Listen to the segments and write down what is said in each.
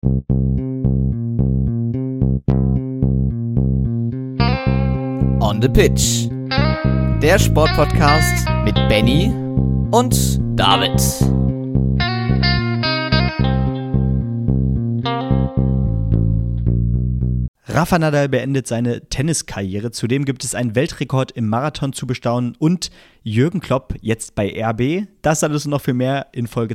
On the Pitch. Der Sportpodcast mit Benny und David. Rafa Nadal beendet seine Tenniskarriere. Zudem gibt es einen Weltrekord im Marathon zu bestaunen und Jürgen Klopp jetzt bei RB. Das alles und noch viel mehr in Folge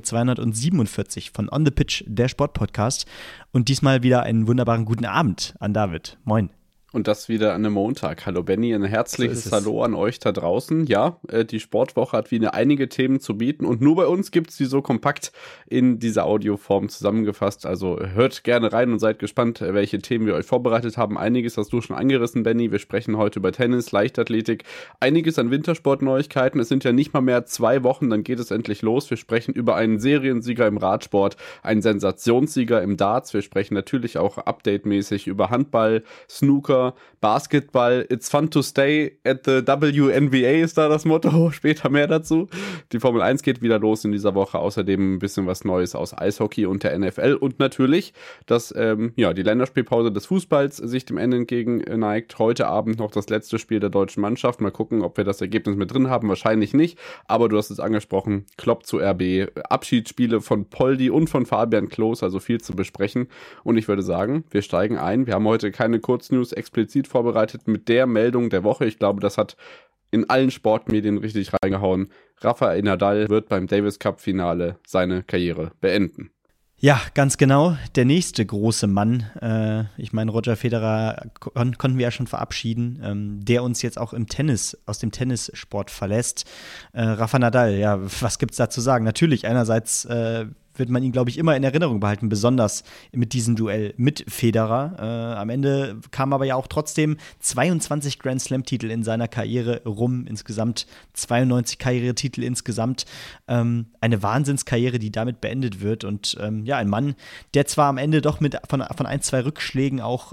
247 von On the Pitch, der Sportpodcast. Und diesmal wieder einen wunderbaren guten Abend an David. Moin. Und das wieder an einem Montag. Hallo Benny, ein herzliches Hallo an euch da draußen. Ja, die Sportwoche hat wieder einige Themen zu bieten und nur bei uns gibt es die so kompakt in dieser Audioform zusammengefasst. Also hört gerne rein und seid gespannt, welche Themen wir euch vorbereitet haben. Einiges hast du schon angerissen, Benny. Wir sprechen heute über Tennis, Leichtathletik, einiges an Wintersportneuigkeiten. Es sind ja nicht mal mehr 2 Wochen, dann geht es endlich los. Wir sprechen über einen Seriensieger im Radsport, einen Sensationssieger im Darts. Wir sprechen natürlich auch updatemäßig über Handball, Snooker, Basketball, it's fun to stay at the WNBA ist da das Motto, später mehr dazu. Die Formel 1 geht wieder los in dieser Woche, außerdem ein bisschen was Neues aus Eishockey und der NFL und natürlich, dass die Länderspielpause des Fußballs sich dem Ende entgegen neigt. Heute Abend noch das letzte Spiel der deutschen Mannschaft, mal gucken, ob wir das Ergebnis mit drin haben, wahrscheinlich nicht, aber du hast es angesprochen, Klopp zu RB, Abschiedsspiele von Poldi und von Fabian Klos, also viel zu besprechen und ich würde sagen, wir steigen ein. Wir haben heute keine Kurznews explizit vorbereitet mit der Meldung der Woche. Ich glaube, das hat in allen Sportmedien richtig reingehauen. Rafael Nadal wird beim Davis Cup Finale seine Karriere beenden. Ja, ganz genau. Der nächste große Mann, ich meine, Roger Federer konnten wir ja schon verabschieden, der uns jetzt auch im Tennis, aus dem Tennissport verlässt. Rafa Nadal, ja, was gibt's da zu sagen? Natürlich, einerseits wird man ihn, glaube ich, immer in Erinnerung behalten, besonders mit diesem Duell mit Federer. Am Ende kamen aber ja auch trotzdem 22 Grand Slam-Titel in seiner Karriere rum, insgesamt 92 Karrieretitel insgesamt. Eine Wahnsinnskarriere, die damit beendet wird und ein Mann, der zwar am Ende doch von 1, 2 Rückschlägen auch,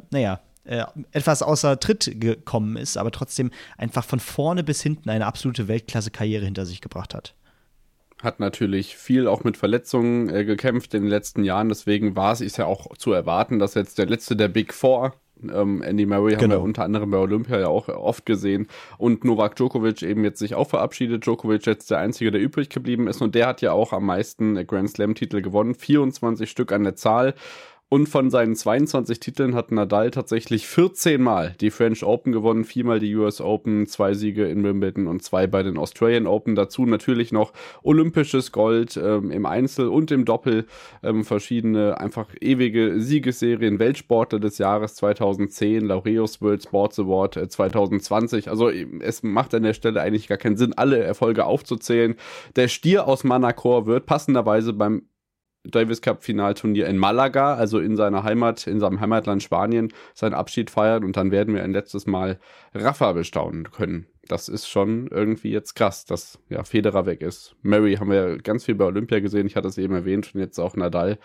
etwas außer Tritt gekommen ist, aber trotzdem einfach von vorne bis hinten eine absolute Weltklasse-Karriere hinter sich gebracht hat. Hat natürlich viel auch mit Verletzungen gekämpft in den letzten Jahren, deswegen war es ja auch zu erwarten, dass jetzt der letzte der Big Four, Andy Murray haben wir unter anderem bei Olympia ja auch oft gesehen und Novak Djokovic eben jetzt sich auch verabschiedet. Djokovic jetzt der Einzige, der übrig geblieben ist und der hat ja auch am meisten Grand Slam-Titel gewonnen, 24 Stück an der Zahl. Und von seinen 22 Titeln hat Nadal tatsächlich 14 Mal die French Open gewonnen, 4-mal die US Open, 2 Siege in Wimbledon und 2 bei den Australian Open. Dazu natürlich noch olympisches Gold im Einzel und im Doppel, verschiedene einfach ewige Siegesserien, Weltsportler des Jahres 2010, Laureus World Sports Award 2020. Also es macht an der Stelle eigentlich gar keinen Sinn, alle Erfolge aufzuzählen. Der Stier aus Manacor wird passenderweise beim Davis Cup Finalturnier in Malaga, also in seiner Heimat, in seinem Heimatland Spanien, seinen Abschied feiern und dann werden wir ein letztes Mal Rafa bestaunen können. Das ist schon irgendwie jetzt krass, dass Federer weg ist. Murray haben wir ganz viel bei Olympia gesehen, ich hatte es eben erwähnt und jetzt auch Nadal.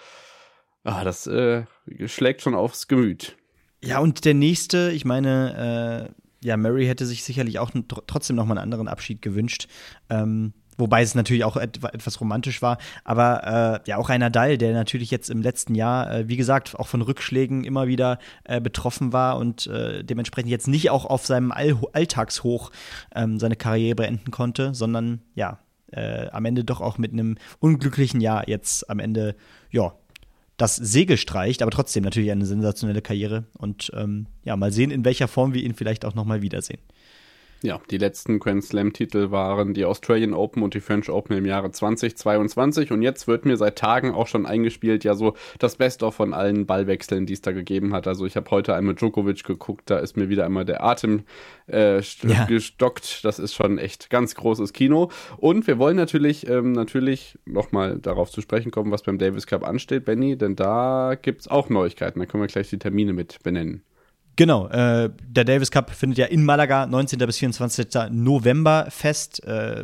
Das schlägt schon aufs Gemüt. Ja, und der nächste, ich meine, Murray hätte sich sicherlich auch trotzdem nochmal einen anderen Abschied gewünscht. Wobei es natürlich auch etwas romantisch war. Aber auch ein Nadal, der natürlich jetzt im letzten Jahr, wie gesagt, auch von Rückschlägen immer wieder betroffen war und dementsprechend jetzt nicht auch auf seinem Alltagshoch seine Karriere beenden konnte, sondern am Ende doch auch mit einem unglücklichen Jahr jetzt am Ende, das Segel streicht, aber trotzdem natürlich eine sensationelle Karriere. Und mal sehen, in welcher Form wir ihn vielleicht auch nochmal wiedersehen. Ja, die letzten Grand Slam-Titel waren die Australian Open und die French Open im Jahre 2022 und jetzt wird mir seit Tagen auch schon eingespielt, so das Best-of von allen Ballwechseln, die es da gegeben hat. Also ich habe heute einmal Djokovic geguckt, da ist mir wieder einmal der Atem gestockt. Das ist schon echt ganz großes Kino. Und wir wollen natürlich nochmal darauf zu sprechen kommen, was beim Davis Cup ansteht, Benny, denn da gibt's auch Neuigkeiten. Da können wir gleich die Termine mit benennen. Genau, der Davis Cup findet ja in Malaga 19. bis 24. November fest.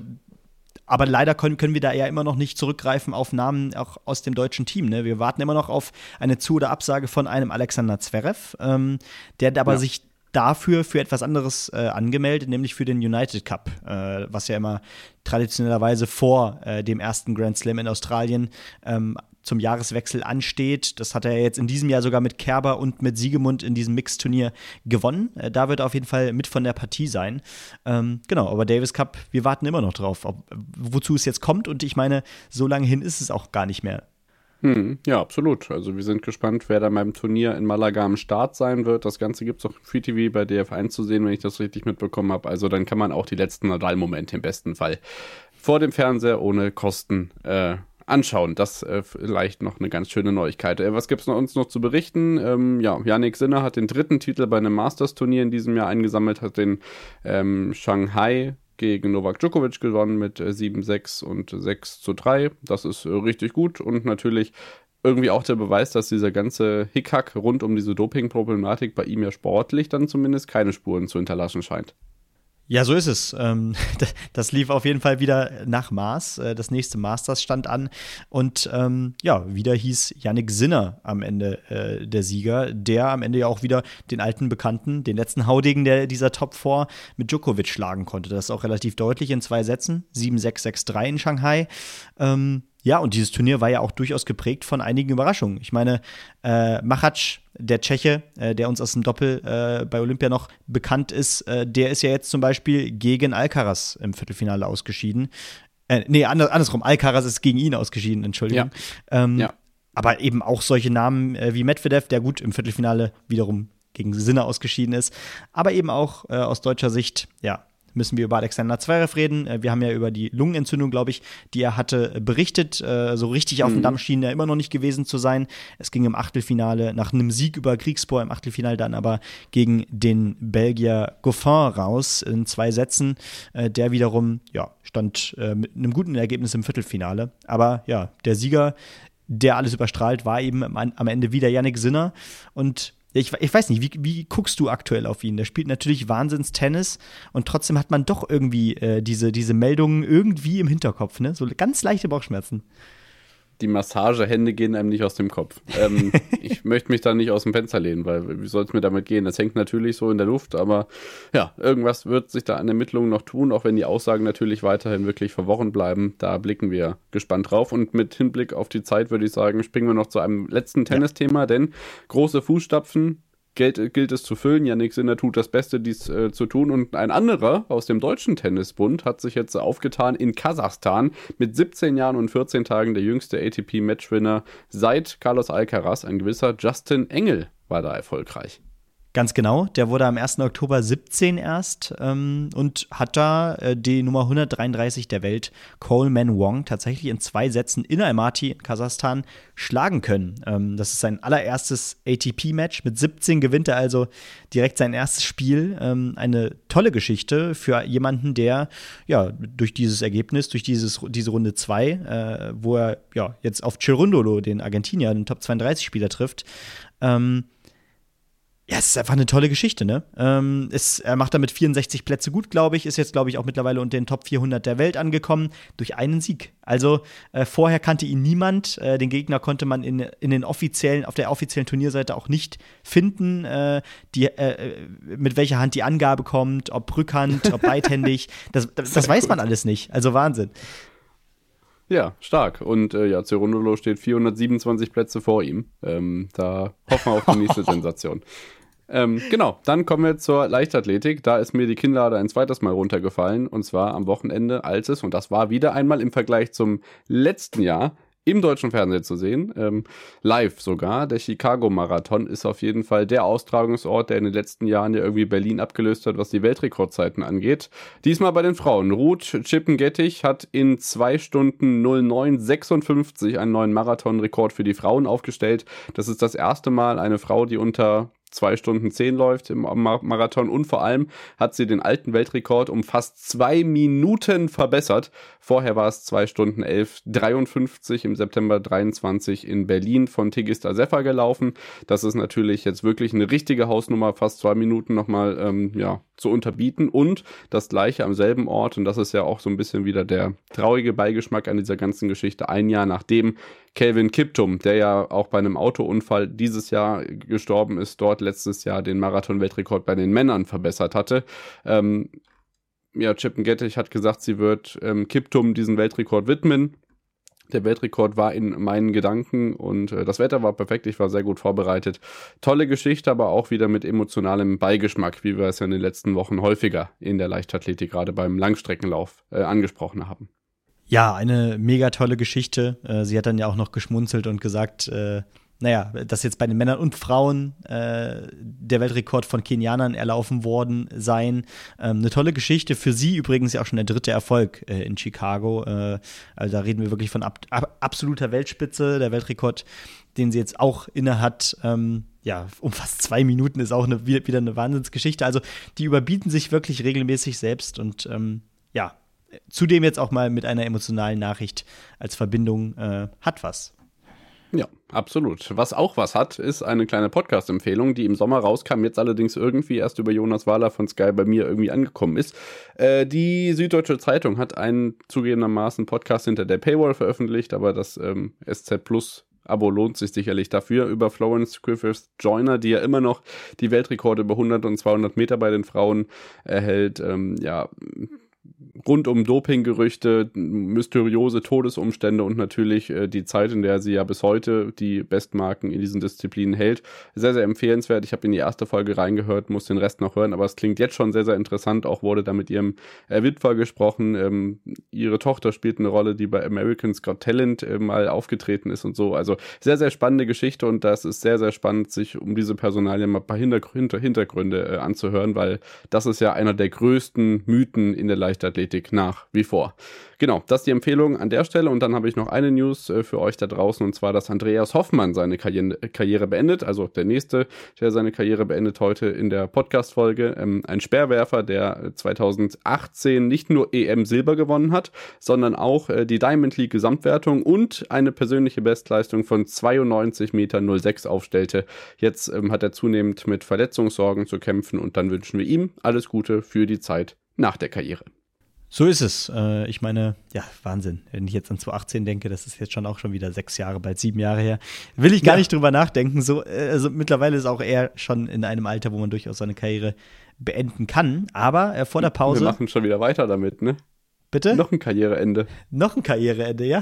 Aber leider können wir da ja immer noch nicht zurückgreifen auf Namen auch aus dem deutschen Team. Ne? Wir warten immer noch auf eine Zu- oder Absage von einem Alexander Zverev, der aber sich dafür für etwas anderes angemeldet, nämlich für den United Cup, was ja immer traditionellerweise vor dem ersten Grand Slam in Australien zum Jahreswechsel ansteht. Das hat er jetzt in diesem Jahr sogar mit Kerber und mit Siegemund in diesem Mixturnier gewonnen. Da wird er auf jeden Fall mit von der Partie sein. Genau, aber Davis Cup, wir warten immer noch drauf, wozu es jetzt kommt. Und ich meine, so lange hin ist es auch gar nicht mehr. Ja, absolut. Also wir sind gespannt, wer da beim Turnier in Malaga am Start sein wird. Das Ganze gibt es auch im Free TV bei DF1 zu sehen, wenn ich das richtig mitbekommen habe. Also dann kann man auch die letzten Nadal-Momente im besten Fall vor dem Fernseher ohne Kosten anschauen. Das vielleicht noch eine ganz schöne Neuigkeit. Was gibt es uns noch zu berichten? Jannik Sinner hat den 3. Titel bei einem Masters-Turnier in diesem Jahr eingesammelt, hat den Shanghai gegen Novak Djokovic gewonnen mit 7-6 und 6-3. Das ist richtig gut und natürlich irgendwie auch der Beweis, dass dieser ganze Hickhack rund um diese Doping-Problematik bei ihm ja sportlich dann zumindest keine Spuren zu hinterlassen scheint. Ja, so ist es. Das lief auf jeden Fall wieder nach Maß. Das nächste Masters stand an. Und wieder hieß Jannik Sinner am Ende der Sieger, der am Ende ja auch wieder den alten Bekannten, den letzten Haudegen dieser Top 4 mit Djokovic schlagen konnte. Das ist auch relativ deutlich in 2 Sätzen. 7-6, 6-3 in Shanghai. Und dieses Turnier war ja auch durchaus geprägt von einigen Überraschungen. Ich meine, Machac, der Tscheche, der uns aus dem Doppel bei Olympia noch bekannt ist, der ist ja jetzt zum Beispiel gegen Alcaraz im Viertelfinale ausgeschieden. Andersrum, Alcaraz ist gegen ihn ausgeschieden, Entschuldigung. Ja. Aber eben auch solche Namen wie Medvedev, der gut im Viertelfinale wiederum gegen Sinner ausgeschieden ist. Aber eben auch aus deutscher Sicht, müssen wir über Alexander Zverev reden. Wir haben ja über die Lungenentzündung, glaube ich, die er hatte, berichtet. So richtig auf dem Damm schien er immer noch nicht gewesen zu sein. Es ging im Achtelfinale nach einem Sieg über Griekspoor im Achtelfinale dann aber gegen den Belgier Goffin raus in 2 Sätzen. Der wiederum stand mit einem guten Ergebnis im Viertelfinale. Aber der Sieger, der alles überstrahlt, war eben am Ende wieder Jannik Sinner. Und ich weiß nicht, wie guckst du aktuell auf ihn? Der spielt natürlich Wahnsinns-Tennis und trotzdem hat man doch irgendwie diese Meldungen irgendwie im Hinterkopf, ne? So ganz leichte Bauchschmerzen. Die Massagehände gehen einem nicht aus dem Kopf. Ich möchte mich da nicht aus dem Fenster lehnen, weil wie soll es mir damit gehen? Das hängt natürlich so in der Luft, aber irgendwas wird sich da an Ermittlungen noch tun, auch wenn die Aussagen natürlich weiterhin wirklich verworren bleiben. Da blicken wir gespannt drauf und mit Hinblick auf die Zeit würde ich sagen, springen wir noch zu einem letzten Tennisthema, denn große Fußstapfen gilt es zu füllen. Jannik Sinner tut das Beste, dies zu tun. Und ein anderer aus dem Deutschen Tennisbund hat sich jetzt aufgetan in Kasachstan. Mit 17 Jahren und 14 Tagen der jüngste ATP-Matchwinner seit Carlos Alcaraz. Ein gewisser Justin Engel war da erfolgreich. Ganz genau, der wurde am 1. Oktober 17 erst und hat da die Nummer 133 der Welt, Coleman Wong, tatsächlich in 2 Sätzen in Almaty in Kasachstan schlagen können. Das ist sein allererstes ATP-Match. Mit 17 gewinnt er also direkt sein erstes Spiel. Eine tolle Geschichte für jemanden, der durch dieses Ergebnis, durch diese Runde 2, wo er jetzt auf Cerundolo, den Argentinier, den Top-32-Spieler trifft, es ist einfach eine tolle Geschichte, ne? Er macht damit 64 Plätze gut, glaube ich, ist jetzt, glaube ich, auch mittlerweile unter den Top 400 der Welt angekommen, durch einen Sieg. Also vorher kannte ihn niemand, den Gegner konnte man auf der offiziellen Turnierseite auch nicht finden, mit welcher Hand die Angabe kommt, ob Rückhand, ob beidhändig, das weiß man alles nicht, also Wahnsinn. Ja, stark. Und Cerundolo steht 427 Plätze vor ihm. Da hoffen wir auf die nächste Sensation. Genau, dann kommen wir zur Leichtathletik. Da ist mir die Kinnlade ein zweites Mal runtergefallen. Und zwar am Wochenende, und das war wieder einmal im Vergleich zum letzten Jahr, im deutschen Fernsehen zu sehen, live sogar. Der Chicago-Marathon ist auf jeden Fall der Austragungsort, der in den letzten Jahren ja irgendwie Berlin abgelöst hat, was die Weltrekordzeiten angeht. Diesmal bei den Frauen. Ruth Chippengettich hat in 2 Stunden 09:56 einen neuen Marathonrekord für die Frauen aufgestellt. Das ist das erste Mal eine Frau, die unter 2 Stunden 10 läuft im Marathon und vor allem hat sie den alten Weltrekord um fast 2 Minuten verbessert. Vorher war es 2 Stunden 11:53 im September 23 in Berlin von Tigista Seffer gelaufen. Das ist natürlich jetzt wirklich eine richtige Hausnummer, fast 2 Minuten nochmal zu unterbieten und das gleiche am selben Ort und das ist ja auch so ein bisschen wieder der traurige Beigeschmack an dieser ganzen Geschichte. Ein Jahr nachdem Kelvin Kiptum, der ja auch bei einem Autounfall dieses Jahr gestorben ist, dort letztes Jahr den Marathon-Weltrekord bei den Männern verbessert hatte. Chippengettich hat gesagt, sie wird Kiptum diesen Weltrekord widmen. Der Weltrekord war in meinen Gedanken und das Wetter war perfekt, ich war sehr gut vorbereitet. Tolle Geschichte, aber auch wieder mit emotionalem Beigeschmack, wie wir es ja in den letzten Wochen häufiger in der Leichtathletik, gerade beim Langstreckenlauf, angesprochen haben. Ja, eine mega tolle Geschichte. Sie hat dann ja auch noch geschmunzelt und gesagt, dass jetzt bei den Männern und Frauen der Weltrekord von Kenianern erlaufen worden seien. Eine tolle Geschichte. Für sie übrigens ja auch schon der 3. Erfolg in Chicago. Also da reden wir wirklich von absoluter Weltspitze. Der Weltrekord, den sie jetzt auch inne hat, um fast 2 Minuten, ist auch wieder eine Wahnsinnsgeschichte. Also die überbieten sich wirklich regelmäßig selbst und zudem jetzt auch mal mit einer emotionalen Nachricht als Verbindung hat was. Ja, absolut. Was auch was hat, ist eine kleine Podcast-Empfehlung, die im Sommer rauskam, jetzt allerdings irgendwie erst über Jonas Wahler von Sky bei mir irgendwie angekommen ist. Die Süddeutsche Zeitung hat einen zugegebenermaßen Podcast hinter der Paywall veröffentlicht, aber das SZ Plus Abo lohnt sich sicherlich dafür, über Florence Griffith-Joyner, die ja immer noch die Weltrekorde über 100 und 200 Meter bei den Frauen erhält, rund um Dopinggerüchte, mysteriöse Todesumstände und natürlich die Zeit, in der sie ja bis heute die Bestmarken in diesen Disziplinen hält. Sehr, sehr empfehlenswert. Ich habe in die erste Folge reingehört, muss den Rest noch hören, aber es klingt jetzt schon sehr, sehr interessant. Auch wurde da mit ihrem Witwer gesprochen. Ihre Tochter spielt eine Rolle, die bei American's Got Talent mal aufgetreten ist und so. Also sehr, sehr spannende Geschichte und das ist sehr, sehr spannend, sich um diese Personalien mal ein paar Hintergründe anzuhören, weil das ist ja einer der größten Mythen in der Leichtathletik nach wie vor. Genau, das ist die Empfehlung an der Stelle und dann habe ich noch eine News für euch da draußen und zwar, dass Andreas Hoffmann seine Karriere beendet, also der nächste, der seine Karriere beendet heute in der Podcast-Folge, ein Speerwerfer, der 2018 nicht nur EM-Silber gewonnen hat, sondern auch die Diamond League Gesamtwertung und eine persönliche Bestleistung von 92,06 Meter aufstellte. Jetzt hat er zunehmend mit Verletzungssorgen zu kämpfen und dann wünschen wir ihm alles Gute für die Zeit nach der Karriere. So ist es. Ich meine, ja, Wahnsinn. Wenn ich jetzt an 2018 denke, das ist jetzt schon wieder 6 Jahre, bald 7 Jahre her. Will ich gar nicht drüber nachdenken. Also mittlerweile ist auch er schon in einem Alter, wo man durchaus seine Karriere beenden kann. Aber vor der Pause. Wir machen schon wieder weiter damit, ne? Bitte? Noch ein Karriereende. Noch ein Karriereende, ja.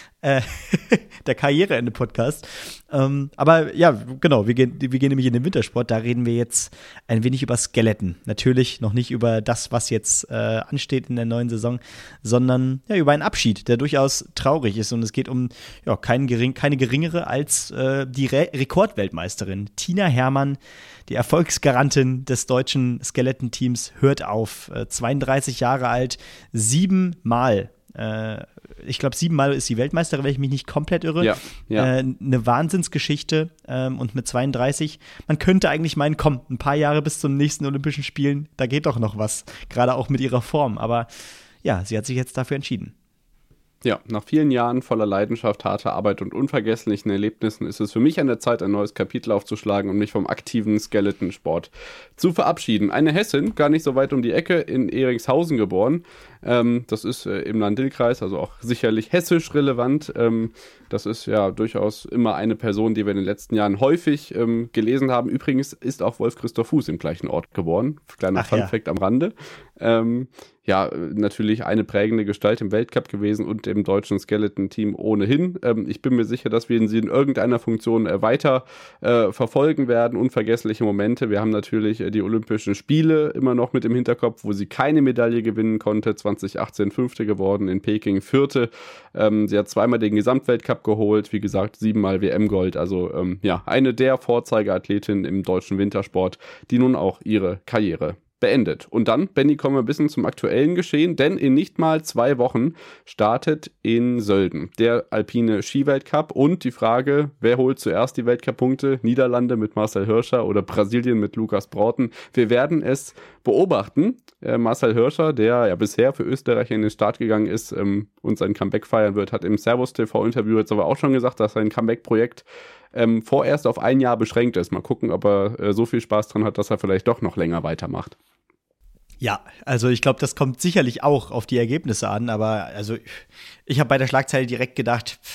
Der Karriereende-Podcast. Aber ja, genau, wir gehen nämlich in den Wintersport. Da reden wir jetzt ein wenig über Skeleton. Natürlich noch nicht über das, was jetzt ansteht in der neuen Saison, sondern ja, über einen Abschied, der durchaus traurig ist. Und es geht um keine geringere als die Rekordweltmeisterin Tina Hermann, die Erfolgsgarantin des deutschen Skeleton-Teams, hört auf. 32 Jahre alt, 7-mal. Ich glaube, 7-mal ist sie Weltmeisterin, wenn ich mich nicht komplett irre. Ja. Eine Wahnsinnsgeschichte und mit 32. Man könnte eigentlich meinen, komm, ein paar Jahre bis zum nächsten Olympischen Spielen, da geht doch noch was. Gerade auch mit ihrer Form. Aber ja, sie hat sich jetzt dafür entschieden. Ja, nach vielen Jahren voller Leidenschaft, harter Arbeit und unvergesslichen Erlebnissen ist es für mich an der Zeit, ein neues Kapitel aufzuschlagen und mich vom aktiven Skeletonsport zu verabschieden. Eine Hessin, gar nicht so weit um die Ecke, in Eringshausen geboren. Das ist im Land-Dill-Kreis, also auch sicherlich hessisch relevant. Das ist ja durchaus immer eine Person, die wir in den letzten Jahren häufig gelesen haben. Übrigens ist auch Wolf-Christoph Fuß im gleichen Ort geboren. Kleiner Funfact am Rande. Natürlich eine prägende Gestalt im Weltcup gewesen und im deutschen Skeleton-Team ohnehin. Ich bin mir sicher, dass wir sie in irgendeiner Funktion weiter verfolgen werden. Unvergessliche Momente. Wir haben natürlich die Olympischen Spiele immer noch mit im Hinterkopf, wo sie keine Medaille gewinnen konnte. 2018 Fünfte geworden, in Peking Vierte. Sie hat 2-mal den Gesamtweltcup geholt. Wie gesagt, 7-mal WM-Gold. Also eine der Vorzeigeathletinnen im deutschen Wintersport, die nun auch ihre Karriere beendet. Und dann, Benni, kommen wir ein bisschen zum aktuellen Geschehen, denn in nicht mal 2 Wochen startet in Sölden der alpine Skiweltcup und die Frage, wer holt zuerst die Weltcup-Punkte? Niederlande mit Marcel Hirscher oder Brasilien mit Lukas Broughton? Wir werden es beobachten. Marcel Hirscher, der ja bisher für Österreich in den Start gegangen ist und sein Comeback feiern wird, hat im Servus-TV-Interview jetzt aber auch schon gesagt, dass sein Comeback-Projekt vorerst auf 1 Jahr beschränkt ist. Mal gucken, ob er so viel Spaß dran hat, dass er vielleicht doch noch länger weitermacht. Ja, also ich glaube, das kommt sicherlich auch auf die Ergebnisse an, aber also ich habe bei der Schlagzeile direkt gedacht,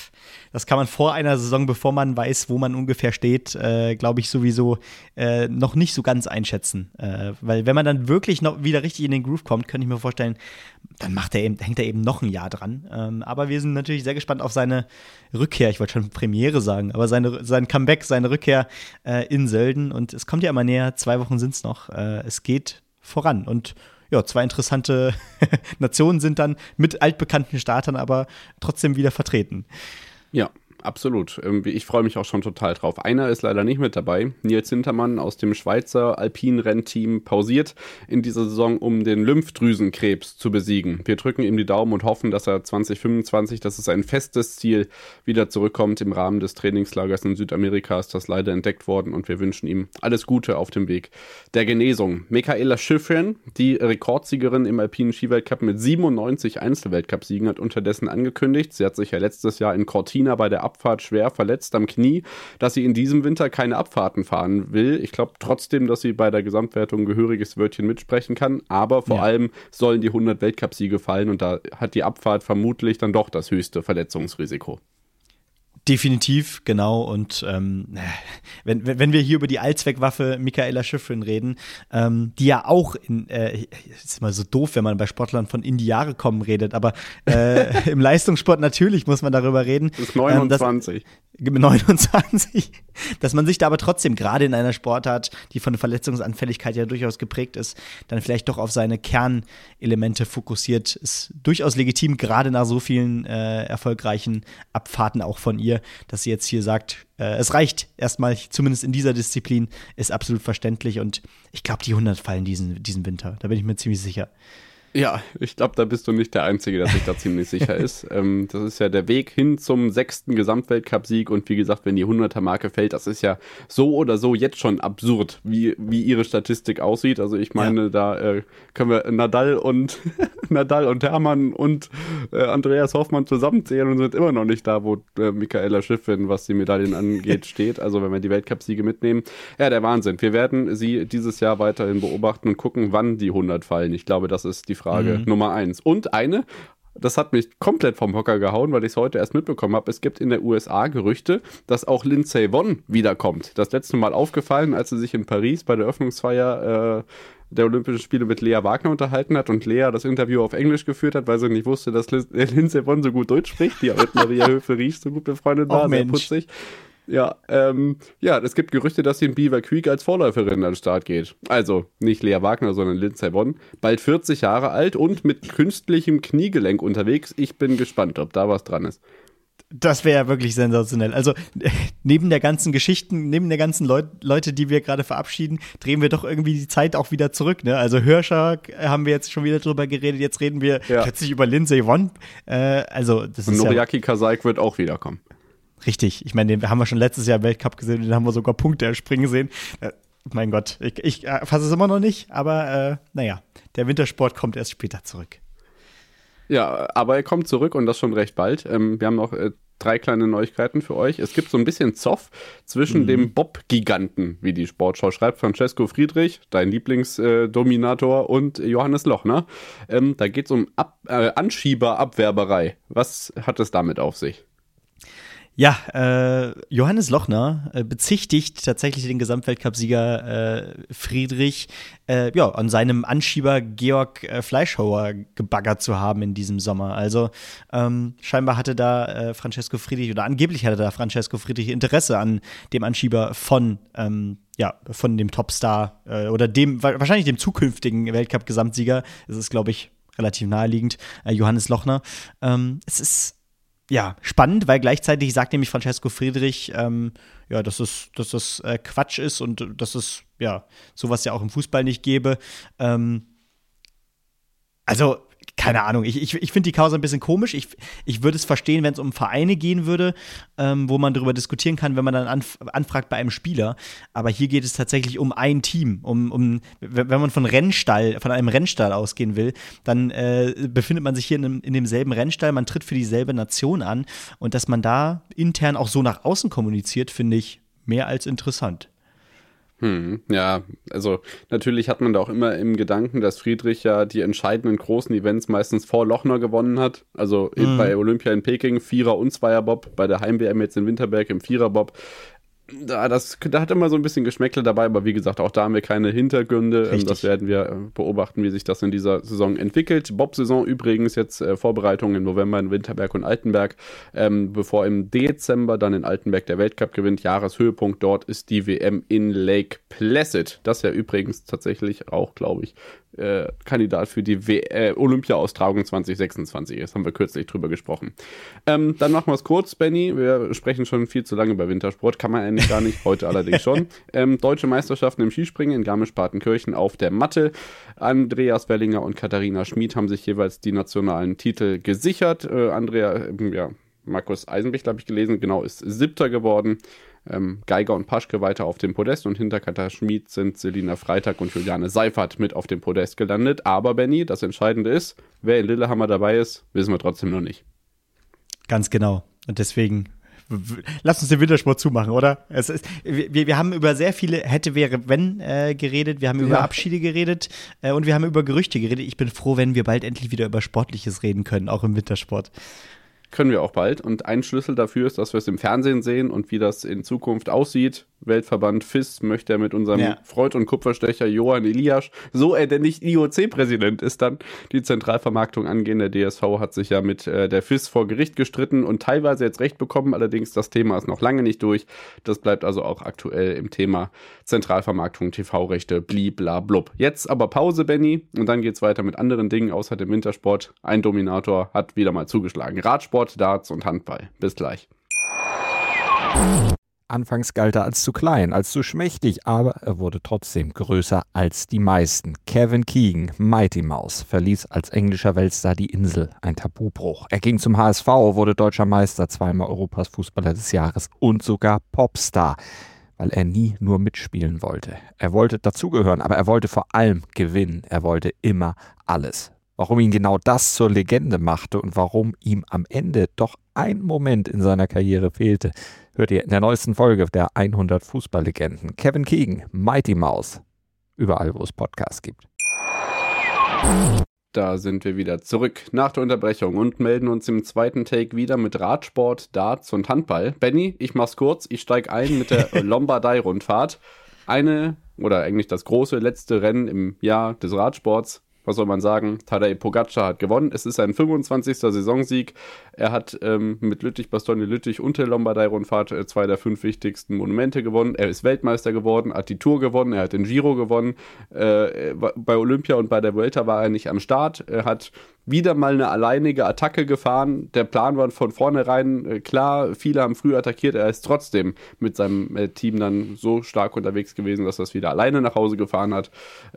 das kann man vor einer Saison, bevor man weiß, wo man ungefähr steht, glaube ich, sowieso noch nicht so ganz einschätzen. Weil wenn man dann wirklich noch wieder richtig in den Groove kommt, könnte ich mir vorstellen, dann hängt er eben noch ein Jahr dran. Aber wir sind natürlich sehr gespannt auf seine Rückkehr. Ich wollte schon Premiere sagen, aber sein Comeback, seine Rückkehr in Sölden. Und es kommt ja immer näher, 2 Wochen sind es noch. Es geht voran. Und ja, 2 interessante Nationen sind dann mit altbekannten Startern, aber trotzdem wieder vertreten. Ja, absolut. Ich freue mich auch schon total drauf. Einer ist leider nicht mit dabei. Nils Hintermann aus dem Schweizer Alpin-Rennteam pausiert in dieser Saison, um den Lymphdrüsenkrebs zu besiegen. Wir drücken ihm die Daumen und hoffen, dass er 2025, das ist ein festes Ziel, wieder zurückkommt. Im Rahmen des Trainingslagers in Südamerika ist das leider entdeckt worden und wir wünschen ihm alles Gute auf dem Weg der Genesung. Michaela Shiffrin, die Rekordsiegerin im Alpinen Skiweltcup mit 97 Einzelweltcup-Siegen, hat unterdessen angekündigt, sie hat sich ja letztes Jahr in Cortina bei der Abfahrt schwer verletzt am Knie, dass sie in diesem Winter keine Abfahrten fahren will. Ich glaube trotzdem, dass sie bei der Gesamtwertung ein gehöriges Wörtchen mitsprechen kann, aber vor allem sollen die 100 Weltcupsiege fallen und da hat die Abfahrt vermutlich dann doch das höchste Verletzungsrisiko. Definitiv, genau. Und wenn wir hier über die Allzweckwaffe Michaela Shiffrin reden, die ja auch ist immer so doof, wenn man bei Sportlern von in die Jahre kommen redet, aber im Leistungssport natürlich muss man darüber reden. Das ist 29. 29, dass man sich da aber trotzdem gerade in einer Sportart, die von der Verletzungsanfälligkeit ja durchaus geprägt ist, dann vielleicht doch auf seine Kernelemente fokussiert, ist durchaus legitim, gerade nach so vielen erfolgreichen Abfahrten auch von ihr, dass sie jetzt hier sagt, es reicht erstmal, zumindest in dieser Disziplin, ist absolut verständlich und ich glaube, die 100 fallen diesen Winter, da bin ich mir ziemlich sicher. Ja, ich glaube, da bist du nicht der Einzige, der sich da ziemlich sicher ist. Das ist ja der Weg hin zum 6. Gesamtweltcup-Sieg und wie gesagt, wenn die 100er-Marke fällt, das ist ja so oder so jetzt schon absurd, wie ihre Statistik aussieht. Also ich meine, da können wir Nadal und Hermann und Andreas Hoffmann zusammenzählen und sind immer noch nicht da, wo Michaela Shiffrin, was die Medaillen angeht, steht. Also wenn wir die Weltcup-Siege mitnehmen. Ja, der Wahnsinn. Wir werden sie dieses Jahr weiterhin beobachten und gucken, wann die 100 fallen. Ich glaube, das ist die Frage Nummer 1. Und das hat mich komplett vom Hocker gehauen, weil ich es heute erst mitbekommen habe. Es gibt in der USA Gerüchte, dass auch Lindsey Vonn wiederkommt. Das letzte Mal aufgefallen, als sie sich in Paris bei der Eröffnungsfeier der Olympischen Spiele mit Lea Wagner unterhalten hat und Lea das Interview auf Englisch geführt hat, weil sie nicht wusste, dass Lindsey Vonn so gut Deutsch spricht, die mit Maria Höfel-Riesch so gut befreundet war, sehr putzig. Ja, es gibt Gerüchte, dass sie in Beaver Creek als Vorläuferin an den Start geht. Also nicht Lea Wagner, sondern Lindsey Vonn. Bald 40 Jahre alt und mit künstlichem Kniegelenk unterwegs. Ich bin gespannt, ob da was dran ist. Das wäre ja wirklich sensationell. Also neben der ganzen Geschichten, neben der ganzen Leute, die wir gerade verabschieden, drehen wir doch irgendwie die Zeit auch wieder zurück. Ne? Also Hirscher haben wir jetzt schon wieder drüber geredet. Jetzt reden wir plötzlich über Lindsey Vonn. Das ist und Noriaki Kasaik wird auch wiederkommen. Richtig, ich meine, den haben wir schon letztes Jahr im Weltcup gesehen, den haben wir sogar Punkte erspringen sehen. Mein Gott, ich fasse es immer noch nicht, aber der Wintersport kommt erst später zurück. Ja, aber er kommt zurück und das schon recht bald. Wir haben noch 3 kleine Neuigkeiten für euch. Es gibt so ein bisschen Zoff zwischen dem Bob-Giganten, wie die Sportschau schreibt, Francesco Friedrich, dein Lieblingsdominator, und Johannes Lochner. Da geht es um Anschieberabwerberei. Was hat es damit auf sich? Ja, Johannes Lochner bezichtigt tatsächlich den Gesamtweltcup-Sieger Friedrich, an seinem Anschieber Georg Fleischhauer gebaggert zu haben in diesem Sommer. Also scheinbar hatte da Francesco Friedrich, oder angeblich hatte da Francesco Friedrich Interesse an dem Anschieber von dem Topstar oder wahrscheinlich dem zukünftigen Weltcup-Gesamtsieger. Das ist, glaube ich, relativ naheliegend, Johannes Lochner. Es ist spannend, weil gleichzeitig sagt nämlich Francesco Friedrich, dass das Quatsch ist und dass es sowas ja auch im Fußball nicht gäbe. Keine Ahnung, ich finde die Causa ein bisschen komisch. Ich würde es verstehen, wenn es um Vereine gehen würde, wo man darüber diskutieren kann, wenn man dann anfragt bei einem Spieler. Aber hier geht es tatsächlich um ein Team. Wenn man von einem Rennstall ausgehen will, dann befindet man sich hier in demselben Rennstall, man tritt für dieselbe Nation an. Und dass man da intern auch so nach außen kommuniziert, finde ich mehr als interessant. Ja, also natürlich hat man da auch immer im Gedanken, dass Friedrich ja die entscheidenden großen Events meistens vor Lochner gewonnen hat. Also bei Olympia in Peking Vierer- und Zweierbob, bei der Heim-WM jetzt in Winterberg im Viererbob. Da hat immer so ein bisschen Geschmäckle dabei, aber wie gesagt, auch da haben wir keine Hintergründe. Das werden wir beobachten, wie sich das in dieser Saison entwickelt. Bob-Saison übrigens jetzt Vorbereitungen im November in Winterberg und Altenberg, bevor im Dezember dann in Altenberg der Weltcup gewinnt. Jahreshöhepunkt dort ist die WM in Lake Placid. Das ja übrigens tatsächlich auch, glaube ich, Kandidat für die Olympia-Austragung 2026 ist. Haben wir kürzlich drüber gesprochen. Dann machen wir es kurz, Benny. Wir sprechen schon viel zu lange über Wintersport. Kann man eigentlich gar nicht, heute allerdings schon. Deutsche Meisterschaften im Skispringen in Garmisch-Partenkirchen auf der Matte. Andreas Wellinger und Katharina Schmid haben sich jeweils die nationalen Titel gesichert. Markus Eisenbichler habe ich gelesen, genau, ist 7. geworden. Geiger und Paschke weiter auf dem Podest und hinter Katharina Schmid sind Selina Freitag und Juliane Seifert mit auf dem Podest gelandet. Aber Benny, das Entscheidende ist, wer in Lillehammer dabei ist, wissen wir trotzdem noch nicht. Ganz genau. Und deswegen lass uns den Wintersport zumachen, oder? Wir haben über sehr viele hätte, wäre, wenn geredet, wir haben über Abschiede geredet und wir haben über Gerüchte geredet. Ich bin froh, wenn wir bald endlich wieder über Sportliches reden können, auch im Wintersport. Können wir auch bald. Und ein Schlüssel dafür ist, dass wir es im Fernsehen sehen und wie das in Zukunft aussieht. Weltverband FIS möchte er mit unserem Freund- und Kupferstecher Johann Eliasch, so er denn nicht IOC-Präsident ist, dann die Zentralvermarktung angehen. Der DSV hat sich ja mit der FIS vor Gericht gestritten und teilweise jetzt Recht bekommen. Allerdings das Thema ist noch lange nicht durch. Das bleibt also auch aktuell im Thema Zentralvermarktung, TV-Rechte, bliblablub. Jetzt aber Pause, Benny, und dann geht's weiter mit anderen Dingen außer dem Wintersport. Ein Dominator hat wieder mal zugeschlagen. Radsport, Darts und Handball. Bis gleich. Anfangs galt er als zu klein, als zu schmächtig, aber er wurde trotzdem größer als die meisten. Kevin Keegan, Mighty Mouse, verließ als englischer Weltstar die Insel, ein Tabubruch. Er ging zum HSV, wurde deutscher Meister, zweimal Europas Fußballer des Jahres und sogar Popstar, weil er nie nur mitspielen wollte. Er wollte dazugehören, aber er wollte vor allem gewinnen. Er wollte immer alles. Warum ihn genau das zur Legende machte und warum ihm am Ende doch ein Moment in seiner Karriere fehlte, hört ihr in der neuesten Folge der 100 Fußballlegenden. Kevin Keegan, Mighty Mouse, überall wo es Podcasts gibt. Da sind wir wieder zurück nach der Unterbrechung und melden uns im zweiten Take wieder mit Radsport, Darts und Handball. Benny, ich mach's kurz, ich steige ein mit der Lombardei-Rundfahrt. Oder eigentlich das große letzte Rennen im Jahr des Radsports. Was soll man sagen? Tadej Pogačar hat gewonnen. Es ist sein 25. Saisonsieg. Er hat mit Lüttich-Bastogne-Lüttich und der Lombardei-Rundfahrt 2 der 5 wichtigsten Monumente gewonnen. Er ist Weltmeister geworden, hat die Tour gewonnen, er hat den Giro gewonnen. Bei Olympia und bei der Vuelta war er nicht am Start. Er hat wieder mal eine alleinige Attacke gefahren. Der Plan war von vornherein klar. Viele haben früh attackiert. Er ist trotzdem mit seinem Team dann so stark unterwegs gewesen, dass er es wieder alleine nach Hause gefahren hat.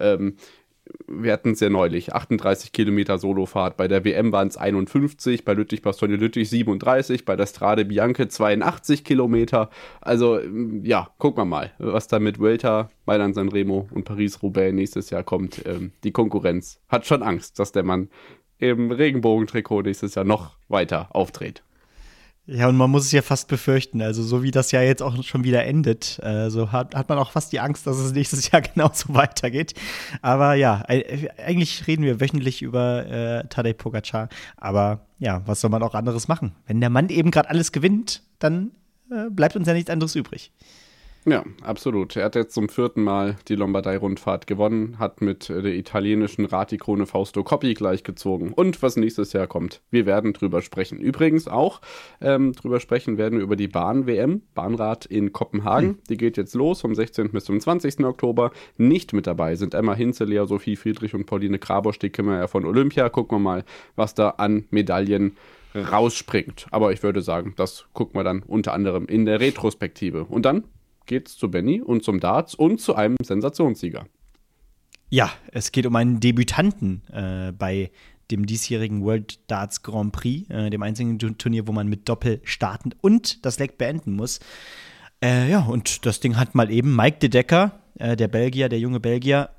Wir hatten es ja neulich, 38 Kilometer Solofahrt, bei der WM waren es 51, bei Lüttich-Bastogne-Lüttich 37, bei der Strade Bianche 82 Kilometer. Also ja, gucken wir mal, was da mit Vuelta, Mailand-San Remo und Paris-Roubaix nächstes Jahr kommt. Die Konkurrenz hat schon Angst, dass der Mann im Regenbogentrikot nächstes Jahr noch weiter auftritt. Ja, und man muss es ja fast befürchten. Also so wie das ja jetzt auch schon wieder endet, so hat man auch fast die Angst, dass es nächstes Jahr genauso weitergeht. Aber ja, eigentlich reden wir wöchentlich über Tadej Pogačar. Aber ja, was soll man auch anderes machen? Wenn der Mann eben gerade alles gewinnt, dann bleibt uns ja nichts anderes übrig. Ja, absolut. Er hat jetzt zum 4. Mal die Lombardei-Rundfahrt gewonnen, hat mit der italienischen Radikone Fausto Coppi gleichgezogen. Und was nächstes Jahr kommt, wir werden drüber sprechen. Übrigens auch drüber sprechen werden wir über die Bahn-WM, Bahnrad in Kopenhagen. Die geht jetzt los vom 16. bis zum 20. Oktober. Nicht mit dabei sind Emma Hinze, Lea Sophie Friedrich und Pauline Krabosch, die kennen wir ja von Olympia. Gucken wir mal, was da an Medaillen rausspringt. Aber ich würde sagen, das gucken wir dann unter anderem in der Retrospektive. Und dann geht's zu Benny und zum Darts und zu einem Sensationssieger. Ja, es geht um einen Debütanten bei dem diesjährigen World Darts Grand Prix, dem einzigen Turnier, wo man mit Doppel starten und das Leck beenden muss. Und das Ding hat mal eben Mike de Decker, der Belgier, der junge Belgier,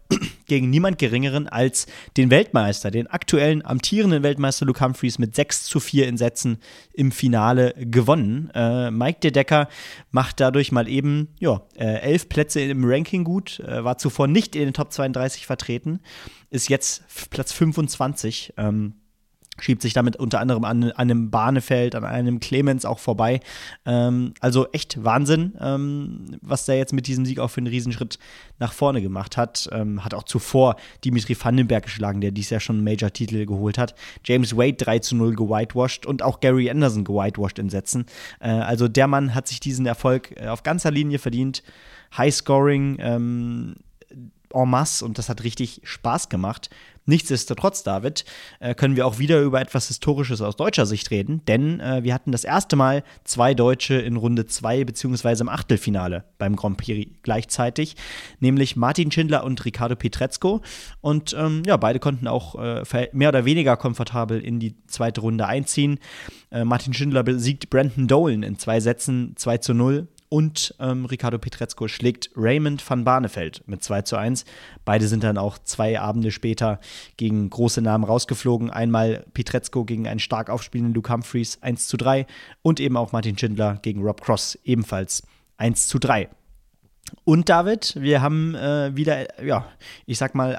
gegen niemand Geringeren als den Weltmeister, den aktuellen amtierenden Weltmeister Luke Humphries mit 6:4 in Sätzen im Finale gewonnen. Mike De Decker macht dadurch mal eben 11 Plätze im Ranking gut, war zuvor nicht in den Top 32 vertreten, ist jetzt Platz 25, schiebt sich damit unter anderem an einem Barnefeld, an einem Clemens auch vorbei. Also echt Wahnsinn, was der jetzt mit diesem Sieg auch für einen Riesenschritt nach vorne gemacht hat. Hat auch zuvor Dimitri Vandenberg geschlagen, der dieses Jahr schon einen Major-Titel geholt hat. James Wade 3:0 gewhitewashed und auch Gary Anderson gewhitewashed in Sätzen. Also der Mann hat sich diesen Erfolg auf ganzer Linie verdient. High-Scoring en masse und das hat richtig Spaß gemacht. Nichtsdestotrotz, David, können wir auch wieder über etwas Historisches aus deutscher Sicht reden, denn wir hatten das erste Mal 2 Deutsche in Runde 2 beziehungsweise im Achtelfinale beim Grand Prix gleichzeitig, nämlich Martin Schindler und Riccardo Pietrezco und beide konnten auch mehr oder weniger komfortabel in die zweite Runde einziehen. Martin Schindler besiegt Brandon Dolan in 2 Sätzen 2:0. Und Riccardo Pietrezco schlägt Raymond van Barneveld mit 2:1. Beide sind dann auch 2 Abende später gegen große Namen rausgeflogen. Einmal Pietrezco gegen einen stark aufspielenden Luke Humphries 1:3 und eben auch Martin Schindler gegen Rob Cross ebenfalls 1:3. Und David, wir haben wieder, ich sag mal,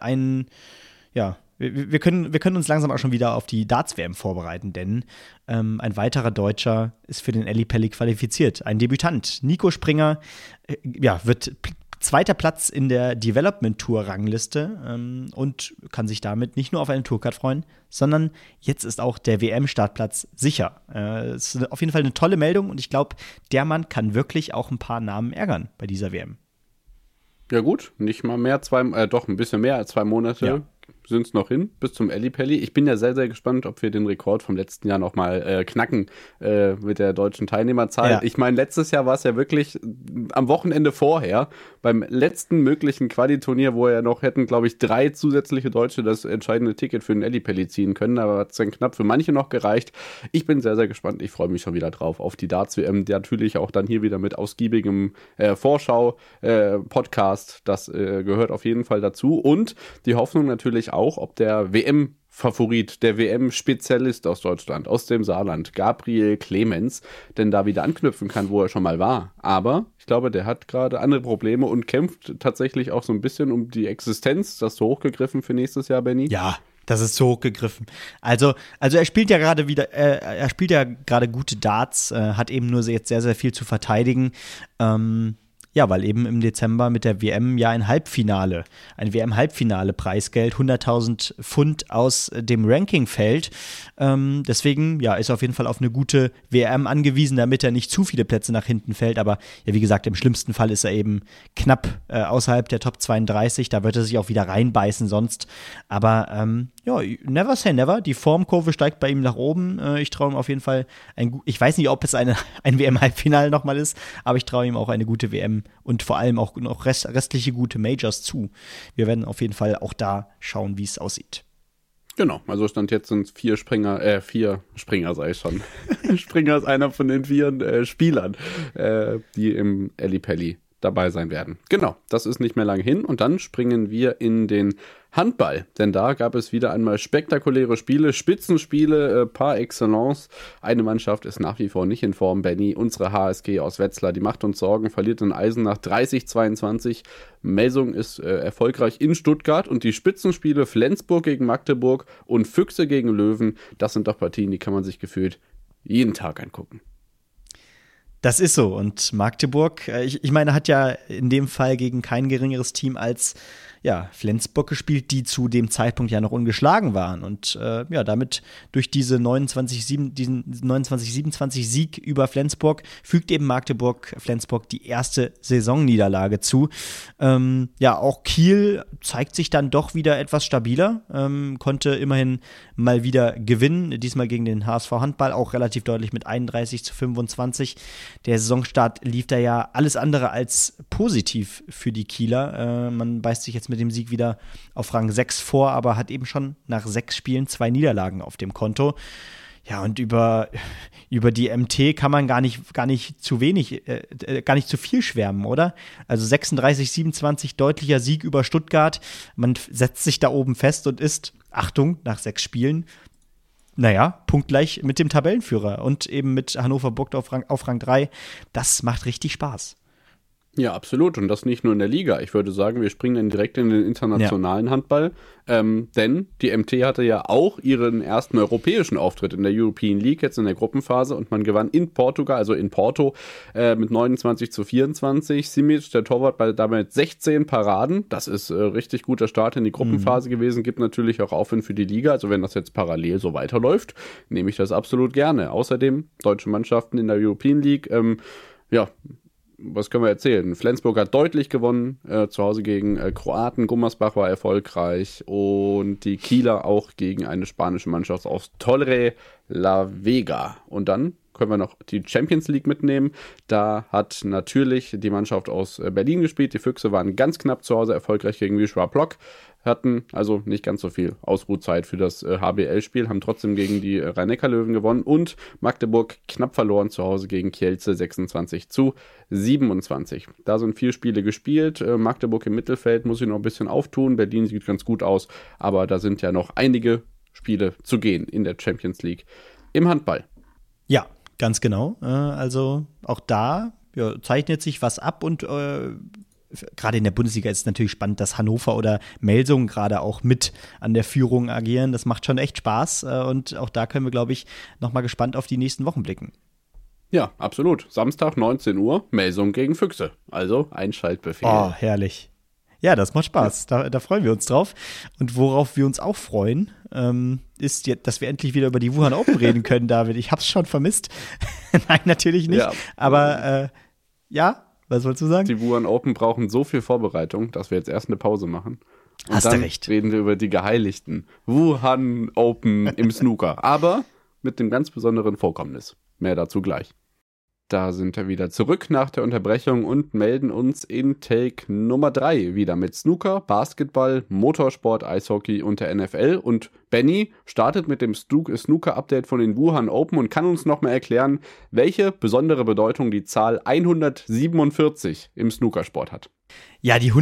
wir können uns langsam auch schon wieder auf die Darts-WM vorbereiten, denn ein weiterer Deutscher ist für den Ellipelli qualifiziert. Ein Debütant, Nico Springer, wird zweiter Platz in der Development-Tour-Rangliste und kann sich damit nicht nur auf einen Tourcard freuen, sondern jetzt ist auch der WM-Startplatz sicher. Es ist auf jeden Fall eine tolle Meldung und ich glaube, der Mann kann wirklich auch ein paar Namen ärgern bei dieser WM. Ja gut, nicht mal mehr, doch ein bisschen mehr als 2 Monate. Ja. Sind es noch hin, bis zum Ellipelli. Ich bin ja sehr, sehr gespannt, ob wir den Rekord vom letzten Jahr noch mal knacken mit der deutschen Teilnehmerzahl. Ja. Ich meine, letztes Jahr war es ja wirklich am Wochenende vorher, beim letzten möglichen Quali-Turnier, wo ja noch hätten, glaube ich, 3 zusätzliche Deutsche das entscheidende Ticket für den Ellipelli ziehen können, aber hat es dann knapp für manche noch gereicht. Ich bin sehr, sehr gespannt. Ich freue mich schon wieder drauf auf die Darts-WM, die natürlich auch dann hier wieder mit ausgiebigem Vorschau-Podcast, das gehört auf jeden Fall dazu und die Hoffnung natürlich auch, ob der WM-Favorit, der WM-Spezialist aus Deutschland, aus dem Saarland, Gabriel Clemens, denn da wieder anknüpfen kann, wo er schon mal war. Aber ich glaube, der hat gerade andere Probleme und kämpft tatsächlich auch so ein bisschen um die Existenz. Das ist so hochgegriffen für nächstes Jahr, Benny? Ja, das ist so hochgegriffen. Also er spielt ja gerade gute Darts, hat eben nur jetzt sehr, sehr viel zu verteidigen. Weil eben im Dezember mit der WM ja ein WM-Halbfinale Preisgeld, 100.000 Pfund aus dem Ranking fällt. Deswegen, ist er auf jeden Fall auf eine gute WM angewiesen, damit er nicht zu viele Plätze nach hinten fällt. Aber wie gesagt, im schlimmsten Fall ist er eben knapp außerhalb der Top 32. Da wird er sich auch wieder reinbeißen sonst. Aber never say never. Die Formkurve steigt bei ihm nach oben. Ich traue ihm auf jeden Fall ich weiß nicht, ob es ein WM-Halbfinale nochmal ist, aber ich traue ihm auch eine gute WM und vor allem auch noch restliche gute Majors zu. Wir werden auf jeden Fall auch da schauen, wie es aussieht. Genau, also Stand jetzt sind 4 Springer, sage ich schon. Springer ist einer von den 4 Spielern, die im Ellipelli dabei sein werden. Genau, das ist nicht mehr lange hin und dann springen wir in den Handball, denn da gab es wieder einmal spektakuläre Spiele, Spitzenspiele par excellence. Eine Mannschaft ist nach wie vor nicht in Form, Benny. Unsere HSG aus Wetzlar, die macht uns Sorgen, verliert in Eisen nach 30:22. Melsung ist erfolgreich in Stuttgart und die Spitzenspiele Flensburg gegen Magdeburg und Füchse gegen Löwen, das sind doch Partien, die kann man sich gefühlt jeden Tag angucken. Das ist so und Magdeburg, ich meine, hat ja in dem Fall gegen kein geringeres Team als Flensburg gespielt, die zu dem Zeitpunkt ja noch ungeschlagen waren und damit durch diesen 29-27 Sieg über Flensburg fügt eben Magdeburg Flensburg die erste Saisonniederlage zu. Auch Kiel zeigt sich dann doch wieder etwas stabiler, konnte immerhin mal wieder gewinnen, diesmal gegen den HSV Handball, auch relativ deutlich mit 31:25. Der Saisonstart lief da ja alles andere als positiv für die Kieler. Man beißt sich jetzt mit dem Sieg wieder auf Rang 6 vor, aber hat eben schon nach 6 Spielen 2 Niederlagen auf dem Konto. Ja, und über die MT kann man gar nicht zu viel schwärmen, oder? Also 36-27, deutlicher Sieg über Stuttgart. Man setzt sich da oben fest und ist, Achtung, nach 6 Spielen, punktgleich mit dem Tabellenführer und eben mit Hannover Burgdorf auf Rang 3. Das macht richtig Spaß. Ja, absolut. Und das nicht nur in der Liga. Ich würde sagen, wir springen dann direkt in den internationalen Handball. Denn die MT hatte ja auch ihren ersten europäischen Auftritt in der European League, jetzt in der Gruppenphase. Und man gewann in Portugal, also in Porto, mit 29-24. Simic, der Torwart, bei damit 16 Paraden. Das ist richtig guter Start in die Gruppenphase gewesen. Gibt natürlich auch Aufwind für die Liga. Also wenn das jetzt parallel so weiterläuft, nehme ich das absolut gerne. Außerdem deutsche Mannschaften in der European League, was können wir erzählen? Flensburg hat deutlich gewonnen, zu Hause gegen Kroaten. Gummersbach war erfolgreich und die Kieler auch gegen eine spanische Mannschaft aus Torre la Vega. Und dann können wir noch die Champions League mitnehmen. Da hat natürlich die Mannschaft aus Berlin gespielt. Die Füchse waren ganz knapp zu Hause erfolgreich gegen Wisła Płock. Hatten also nicht ganz so viel Ausruhzeit für das HBL-Spiel, haben trotzdem gegen die Rhein-Neckar-Löwen gewonnen und Magdeburg knapp verloren zu Hause gegen Kielce 26-27. Da sind 4 Spiele gespielt. Magdeburg im Mittelfeld muss sich noch ein bisschen auftun. Berlin sieht ganz gut aus, aber da sind ja noch einige Spiele zu gehen in der Champions League im Handball. Ja, ganz genau. Also auch da zeichnet sich was ab und gerade in der Bundesliga ist es natürlich spannend, dass Hannover oder Melsungen gerade auch mit an der Führung agieren. Das macht schon echt Spaß und auch da können wir, glaube ich, nochmal gespannt auf die nächsten Wochen blicken. Ja, absolut. Samstag 19 Uhr, Melsungen gegen Füchse. Also Einschaltbefehl. Oh, herrlich. Ja, das macht Spaß. Da freuen wir uns drauf. Und worauf wir uns auch freuen, ist, dass wir endlich wieder über die Wuhan Open reden können, David. Ich hab's schon vermisst. Nein, natürlich nicht. Ja. Aber was wolltest du sagen? Die Wuhan Open brauchen so viel Vorbereitung, dass wir jetzt erst eine Pause machen. Und Hast dann du recht. Reden wir über die geheiligten Wuhan Open im Snooker. Aber mit dem ganz besonderen Vorkommnis. Mehr dazu gleich. Da sind wir wieder zurück nach der Unterbrechung und melden uns in Take Nummer 3 wieder mit Snooker, Basketball, Motorsport, Eishockey und der NFL. Und Benny startet mit dem Snooker-Update von den Wuhan Open und kann uns nochmal erklären, welche besondere Bedeutung die Zahl 147 im Snookersport hat. Ja, die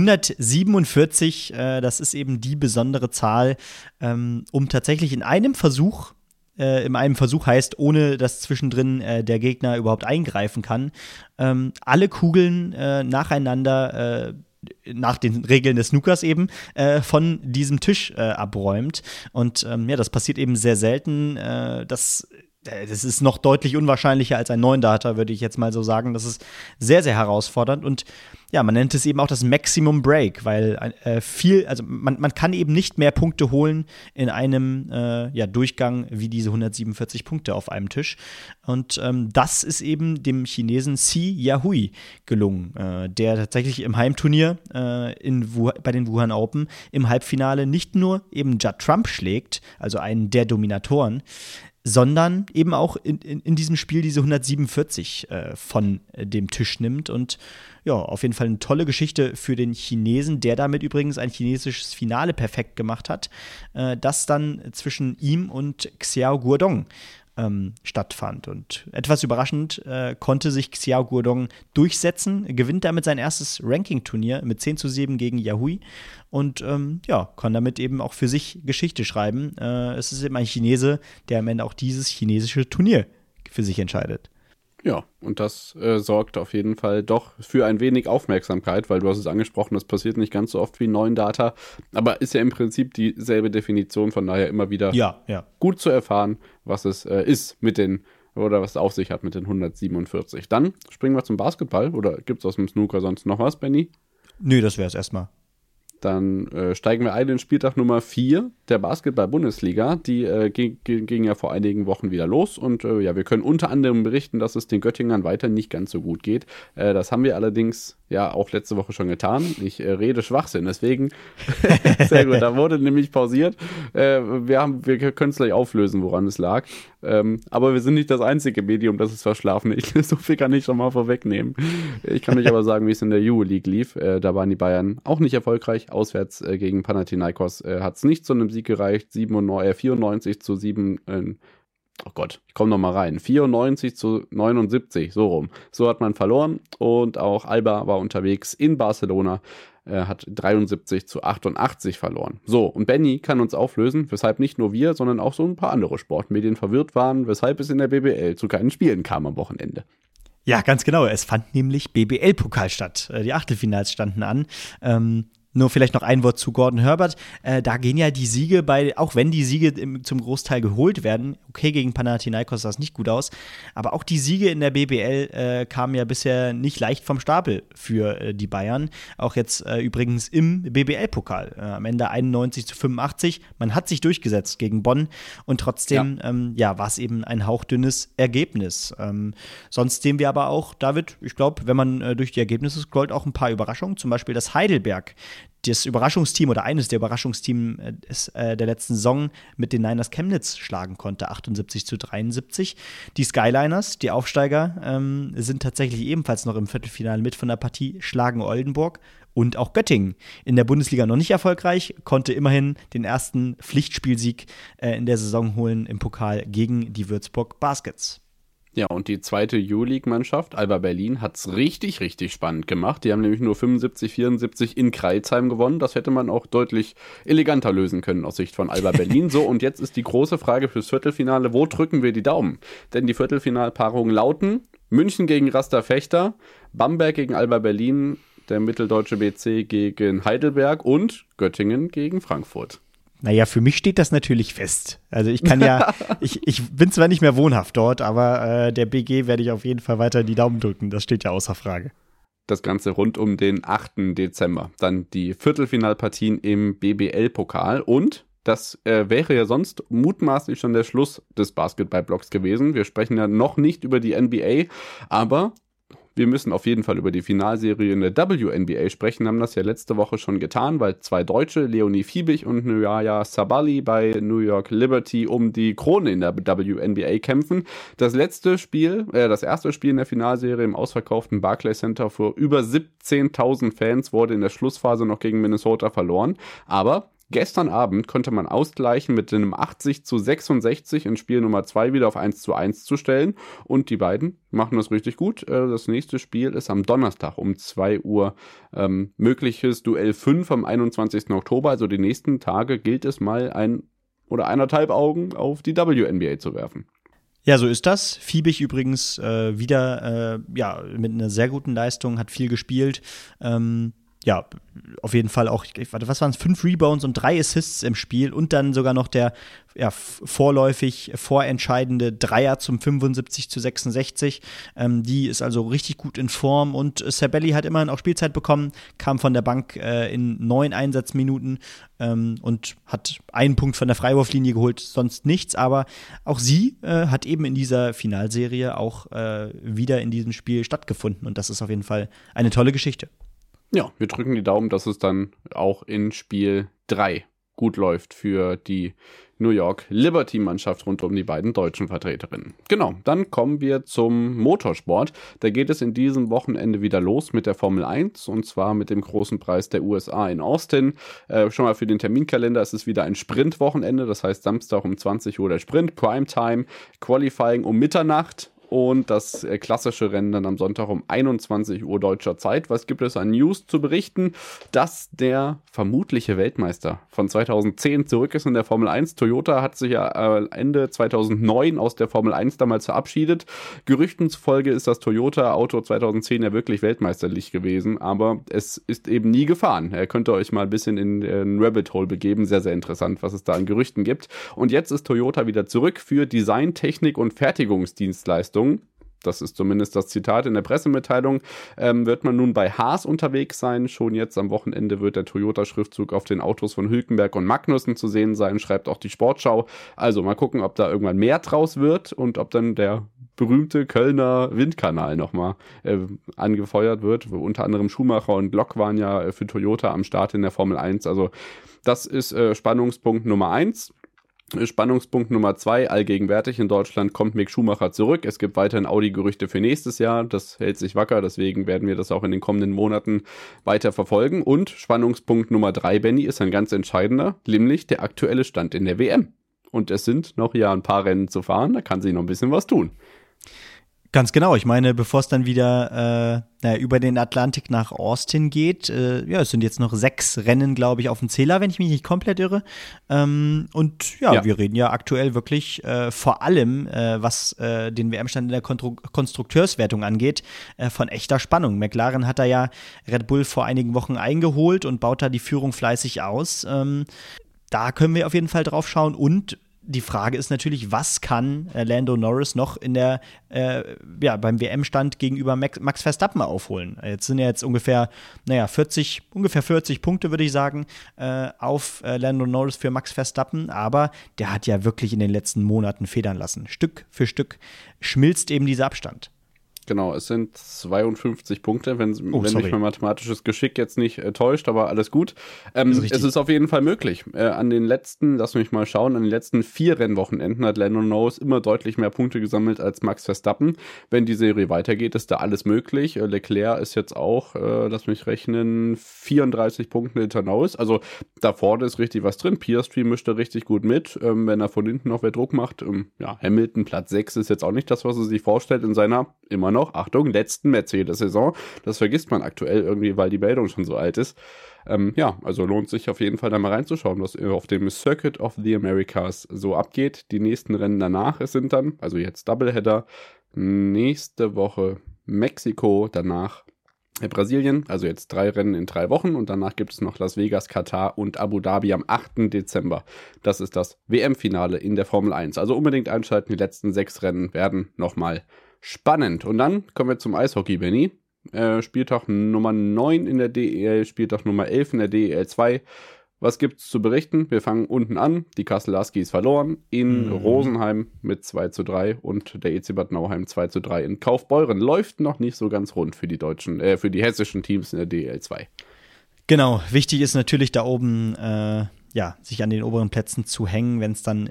147, das ist eben die besondere Zahl, um tatsächlich in einem Versuch heißt, ohne dass zwischendrin der Gegner überhaupt eingreifen kann, alle Kugeln nacheinander nach den Regeln des Snookers eben von diesem Tisch abräumt. Und das passiert eben sehr selten. Das ist noch deutlich unwahrscheinlicher als ein 9-Data, würde ich jetzt mal so sagen. Das ist sehr, sehr herausfordernd und ja, man nennt es eben auch das Maximum Break, weil man kann eben nicht mehr Punkte holen in einem Durchgang wie diese 147 Punkte auf einem Tisch. Und das ist eben dem Chinesen Si Yahui gelungen, der tatsächlich im Heimturnier bei den Wuhan Open im Halbfinale nicht nur eben Judd Trump schlägt, also einen der Dominatoren, sondern eben auch in diesem Spiel diese 147 von dem Tisch nimmt. Und ja, auf jeden Fall eine tolle Geschichte für den Chinesen, der damit übrigens ein chinesisches Finale perfekt gemacht hat, das dann zwischen ihm und Xiao Guodong stattfand. Und etwas überraschend konnte sich Xiao Guodong durchsetzen, gewinnt damit sein erstes Ranking-Turnier mit 10-7 gegen Yahui und kann damit eben auch für sich Geschichte schreiben. Es ist eben ein Chinese, der am Ende auch dieses chinesische Turnier für sich entscheidet. Ja, und das sorgt auf jeden Fall doch für ein wenig Aufmerksamkeit, weil du hast es angesprochen, das passiert nicht ganz so oft wie 9-Data, aber ist ja im Prinzip dieselbe Definition, von daher immer wieder gut zu erfahren, was es ist oder was es auf sich hat mit den 147. Dann springen wir zum Basketball, oder gibt es aus dem Snooker sonst noch was, Benny? Nö, das wäre es erstmal. Dann steigen wir ein in Spieltag Nummer 4 der Basketball-Bundesliga. Die ging ja vor einigen Wochen wieder los und wir können unter anderem berichten, dass es den Göttingern weiter nicht ganz so gut geht. Das haben wir allerdings ja auch letzte Woche schon getan. Ich rede Schwachsinn, deswegen sehr gut, da wurde nämlich pausiert. Wir können es gleich auflösen, woran es lag. Aber wir sind nicht das einzige Medium, das es verschlafen. So viel kann ich schon mal vorwegnehmen. Ich kann euch aber sagen, wie es in der Euroleague lief. Da waren die Bayern auch nicht erfolgreich. Auswärts gegen Panathinaikos hat es nicht zu einem Sieg gereicht. 94-7 oh Gott, ich komme noch mal rein, 94-79, so rum. So hat man verloren und auch Alba war unterwegs in Barcelona, hat 73-88 verloren. So, und Benny kann uns auflösen, weshalb nicht nur wir, sondern auch so ein paar andere Sportmedien verwirrt waren, weshalb es in der BBL zu keinen Spielen kam am Wochenende. Ja, ganz genau. Es fand nämlich BBL-Pokal statt. Die Achtelfinals standen an. Nur vielleicht noch ein Wort zu Gordon Herbert. Da gehen ja die Siege auch wenn die Siege zum Großteil geholt werden, okay, gegen Panathinaikos sah es nicht gut aus, aber auch die Siege in der BBL kamen ja bisher nicht leicht vom Stapel für die Bayern. Auch jetzt übrigens im BBL-Pokal. Am Ende 91-85. Man hat sich durchgesetzt gegen Bonn und trotzdem war es eben ein hauchdünnes Ergebnis. Sonst sehen wir aber auch, David, ich glaube, wenn man durch die Ergebnisse scrollt, auch ein paar Überraschungen. Zum Beispiel, dass Heidelberg das Überraschungsteam oder eines der Überraschungsteams der letzten Saison mit den Niners Chemnitz schlagen konnte, 78-73. Die Skyliners, die Aufsteiger, sind tatsächlich ebenfalls noch im Viertelfinale mit von der Partie, schlagen Oldenburg und auch Göttingen. In der Bundesliga noch nicht erfolgreich, konnte immerhin den ersten Pflichtspielsieg in der Saison holen im Pokal gegen die Würzburg Baskets. Ja, und die zweite U-League-Mannschaft, Alba Berlin, hat's richtig, richtig spannend gemacht. Die haben nämlich nur 75-74 in Kreilsheim gewonnen. Das hätte man auch deutlich eleganter lösen können aus Sicht von Alba Berlin. So, und jetzt ist die große Frage fürs Viertelfinale, wo drücken wir die Daumen? Denn die Viertelfinalpaarungen lauten München gegen Rasta Fechter, Bamberg gegen Alba Berlin, der mitteldeutsche BC gegen Heidelberg und Göttingen gegen Frankfurt. Naja, für mich steht das natürlich fest. Also ich kann ja, ich bin zwar nicht mehr wohnhaft dort, aber der BG werde ich auf jeden Fall weiter die Daumen drücken. Das steht ja außer Frage. Das Ganze rund um den 8. Dezember. Dann die Viertelfinalpartien im BBL-Pokal und das wäre ja sonst mutmaßlich schon der Schluss des Basketballblocks gewesen. Wir sprechen ja noch nicht über die NBA, aber wir müssen auf jeden Fall über die Finalserie in der WNBA sprechen, haben das ja letzte Woche schon getan, weil zwei Deutsche, Leonie Fiebig und Nyaya Sabali bei New York Liberty um die Krone in der WNBA kämpfen. Das erste Spiel in der Finalserie im ausverkauften Barclays Center vor über 17.000 Fans wurde in der Schlussphase noch gegen Minnesota verloren, aber gestern Abend konnte man ausgleichen mit einem 80-66 in Spiel Nummer 2 wieder auf 1:1 zu stellen und die beiden machen das richtig gut. Das nächste Spiel ist am Donnerstag um 2 Uhr. Mögliches Duell 5 am 21. Oktober, also die nächsten Tage gilt es mal 1 oder 1,5 Augen auf die WNBA zu werfen. Ja, so ist das. Fiebig übrigens wieder mit einer sehr guten Leistung, hat viel gespielt. Ja, auf jeden Fall auch, was waren es, 5 Rebounds und 3 Assists im Spiel und dann sogar noch der vorentscheidende Dreier zum 75-66. Die ist also richtig gut in Form und Sabelli hat immerhin auch Spielzeit bekommen, kam von der Bank in 9 Einsatzminuten und hat einen Punkt von der Freiwurflinie geholt, sonst nichts, aber auch sie hat eben in dieser Finalserie auch wieder in diesem Spiel stattgefunden und das ist auf jeden Fall eine tolle Geschichte. Ja, wir drücken die Daumen, dass es dann auch in Spiel 3 gut läuft für die New York Liberty-Mannschaft rund um die beiden deutschen Vertreterinnen. Genau, dann kommen wir zum Motorsport. Da geht es in diesem Wochenende wieder los mit der Formel 1 und zwar mit dem großen Preis der USA in Austin. Schon mal für den Terminkalender, es ist wieder ein Sprintwochenende, das heißt Samstag um 20 Uhr der Sprint, Primetime, Qualifying um Mitternacht. Und das klassische Rennen dann am Sonntag um 21 Uhr deutscher Zeit. Was gibt es an News zu berichten? Dass der vermutliche Weltmeister von 2010 zurück ist in der Formel 1. Toyota hat sich ja Ende 2009 aus der Formel 1 damals verabschiedet. Gerüchten zufolge ist das Toyota-Auto 2010 ja wirklich weltmeisterlich gewesen, aber es ist eben nie gefahren. Ihr könnt euch mal ein bisschen in den Rabbit Hole begeben. Sehr, sehr interessant, was es da an Gerüchten gibt. Und jetzt ist Toyota wieder zurück für Design, Technik und Fertigungsdienstleistungen. Das ist zumindest das Zitat in der Pressemitteilung, wird man nun bei Haas unterwegs sein. Schon jetzt am Wochenende wird der Toyota-Schriftzug auf den Autos von Hülkenberg und Magnussen zu sehen sein, schreibt auch die Sportschau. Also mal gucken, ob da irgendwann mehr draus wird und ob dann der berühmte Kölner Windkanal nochmal angefeuert wird. Unter anderem Schumacher und Glock waren ja für Toyota am Start in der Formel 1. Also das ist Spannungspunkt Nummer 1. Spannungspunkt Nummer 2, allgegenwärtig in Deutschland kommt Mick Schumacher zurück. Es gibt weiterhin Audi-Gerüchte für nächstes Jahr. Das hält sich wacker, deswegen werden wir das auch in den kommenden Monaten weiter verfolgen. Und Spannungspunkt Nummer 3, Benny, ist ein ganz entscheidender, nämlich der aktuelle Stand in der WM. und es sind noch ja ein paar Rennen zu fahren, da kann sich noch ein bisschen was tun. Ganz genau. Ich meine, bevor es dann wieder über den Atlantik nach Austin geht, es sind jetzt noch 6 Rennen, glaube ich, auf dem Zähler, wenn ich mich nicht komplett irre. Wir reden ja aktuell wirklich vor allem, was den WM-Stand in der Konstrukteurswertung angeht, von echter Spannung. McLaren hat da ja Red Bull vor einigen Wochen eingeholt und baut da die Führung fleißig aus. Da können wir auf jeden Fall drauf schauen und die Frage ist natürlich, was kann Lando Norris noch in der beim WM-Stand gegenüber Max Verstappen aufholen? Jetzt sind ja ungefähr 40 Punkte, würde ich sagen, auf Lando Norris für Max Verstappen, aber der hat ja wirklich in den letzten Monaten federn lassen. Stück für Stück schmilzt eben dieser Abstand. Genau, es sind 52 Punkte, wenn mich mein mathematisches Geschick jetzt nicht täuscht, aber alles gut. Es ist auf jeden Fall möglich. An den letzten 4 Rennwochenenden hat Lando Norris immer deutlich mehr Punkte gesammelt als Max Verstappen. Wenn die Serie weitergeht, ist da alles möglich. Leclerc ist jetzt auch, 34 Punkte hinter Norris. Also da vorne ist richtig was drin. Piastri mischt da richtig gut mit, wenn er von hinten noch mehr Druck macht. Hamilton Platz 6 ist jetzt auch nicht das, was er sich vorstellt in seiner immer noch, Achtung, letzten Mercedes-Saison. Das vergisst man aktuell irgendwie, weil die Meldung schon so alt ist. Also lohnt sich auf jeden Fall da mal reinzuschauen, was auf dem Circuit of the Americas so abgeht. Die nächsten Rennen danach sind dann, also jetzt Doubleheader, nächste Woche Mexiko, danach Brasilien, also jetzt 3 Rennen in 3 Wochen und danach gibt es noch Las Vegas, Katar und Abu Dhabi am 8. Dezember. Das ist das WM-Finale in der Formel 1. Also unbedingt einschalten, die letzten 6 Rennen werden nochmal spannend. Und dann kommen wir zum Eishockey, Benny. Spieltag Nummer 9 in der DEL, Spieltag Nummer 11 in der DEL 2. Was gibt's zu berichten? Wir fangen unten an. Die Kassel Huskies verloren in Rosenheim mit 2:3 und der EC Bad Nauheim 2:3 in Kaufbeuren. Läuft noch nicht so ganz rund für die für die hessischen Teams in der DEL 2. Genau, wichtig ist natürlich da oben, sich an den oberen Plätzen zu hängen, wenn es dann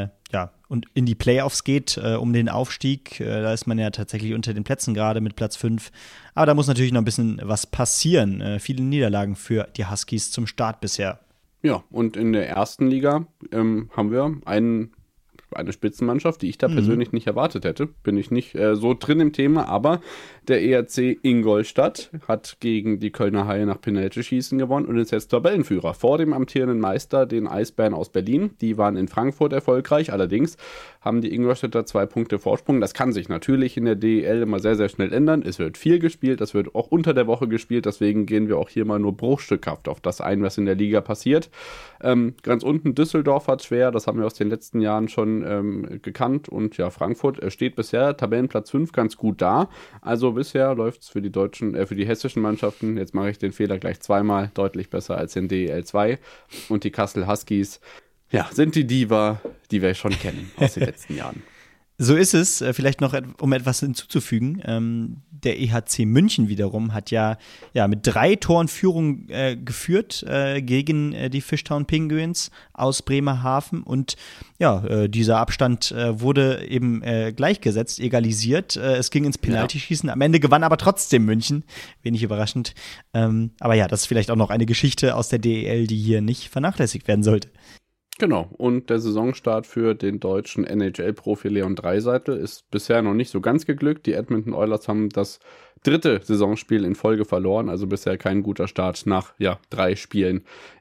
und in die Playoffs geht, um den Aufstieg. Da ist man ja tatsächlich unter den Plätzen gerade mit Platz 5. Aber da muss natürlich noch ein bisschen was passieren. Viele Niederlagen für die Huskies zum Start bisher. Ja, und in der ersten Liga haben wir eine Spitzenmannschaft, die ich da persönlich nicht erwartet hätte. Bin ich nicht so drin im Thema, aber der ERC Ingolstadt hat gegen die Kölner Haie nach Penaltyschießen gewonnen und ist jetzt Tabellenführer vor dem amtierenden Meister, den Eisbären aus Berlin. Die waren in Frankfurt erfolgreich, allerdings haben die Ingolstädter 2 Punkte Vorsprung. Das kann sich natürlich in der DEL immer sehr, sehr schnell ändern. Es wird viel gespielt, das wird auch unter der Woche gespielt, deswegen gehen wir auch hier mal nur bruchstückhaft auf das ein, was in der Liga passiert. Ganz unten Düsseldorf hat schwer, das haben wir aus den letzten Jahren schon gekannt und ja, Frankfurt steht bisher Tabellenplatz 5 ganz gut da. Also bisher läuft es für die hessischen Mannschaften, jetzt mache ich den Fehler gleich zweimal, deutlich besser als in DEL 2 und die Kassel Huskies, ja, sind die Diva, die wir schon kennen aus den letzten Jahren. So ist es. Vielleicht noch, um etwas hinzuzufügen. Der EHC München wiederum hat ja mit 3 Toren Führung geführt gegen die Fishtown Penguins aus Bremerhaven. Und dieser Abstand wurde eben gleichgesetzt, egalisiert. Es ging ins Penaltyschießen. Am Ende gewann aber trotzdem München. Wenig überraschend. Aber ja, das ist vielleicht auch noch eine Geschichte aus der DEL, die hier nicht vernachlässigt werden sollte. Genau, und der Saisonstart für den deutschen NHL-Profi Leon Draisaitl ist bisher noch nicht so ganz geglückt. Die Edmonton Oilers haben das 3. Saisonspiel in Folge verloren, also bisher kein guter Start nach 3 Spielen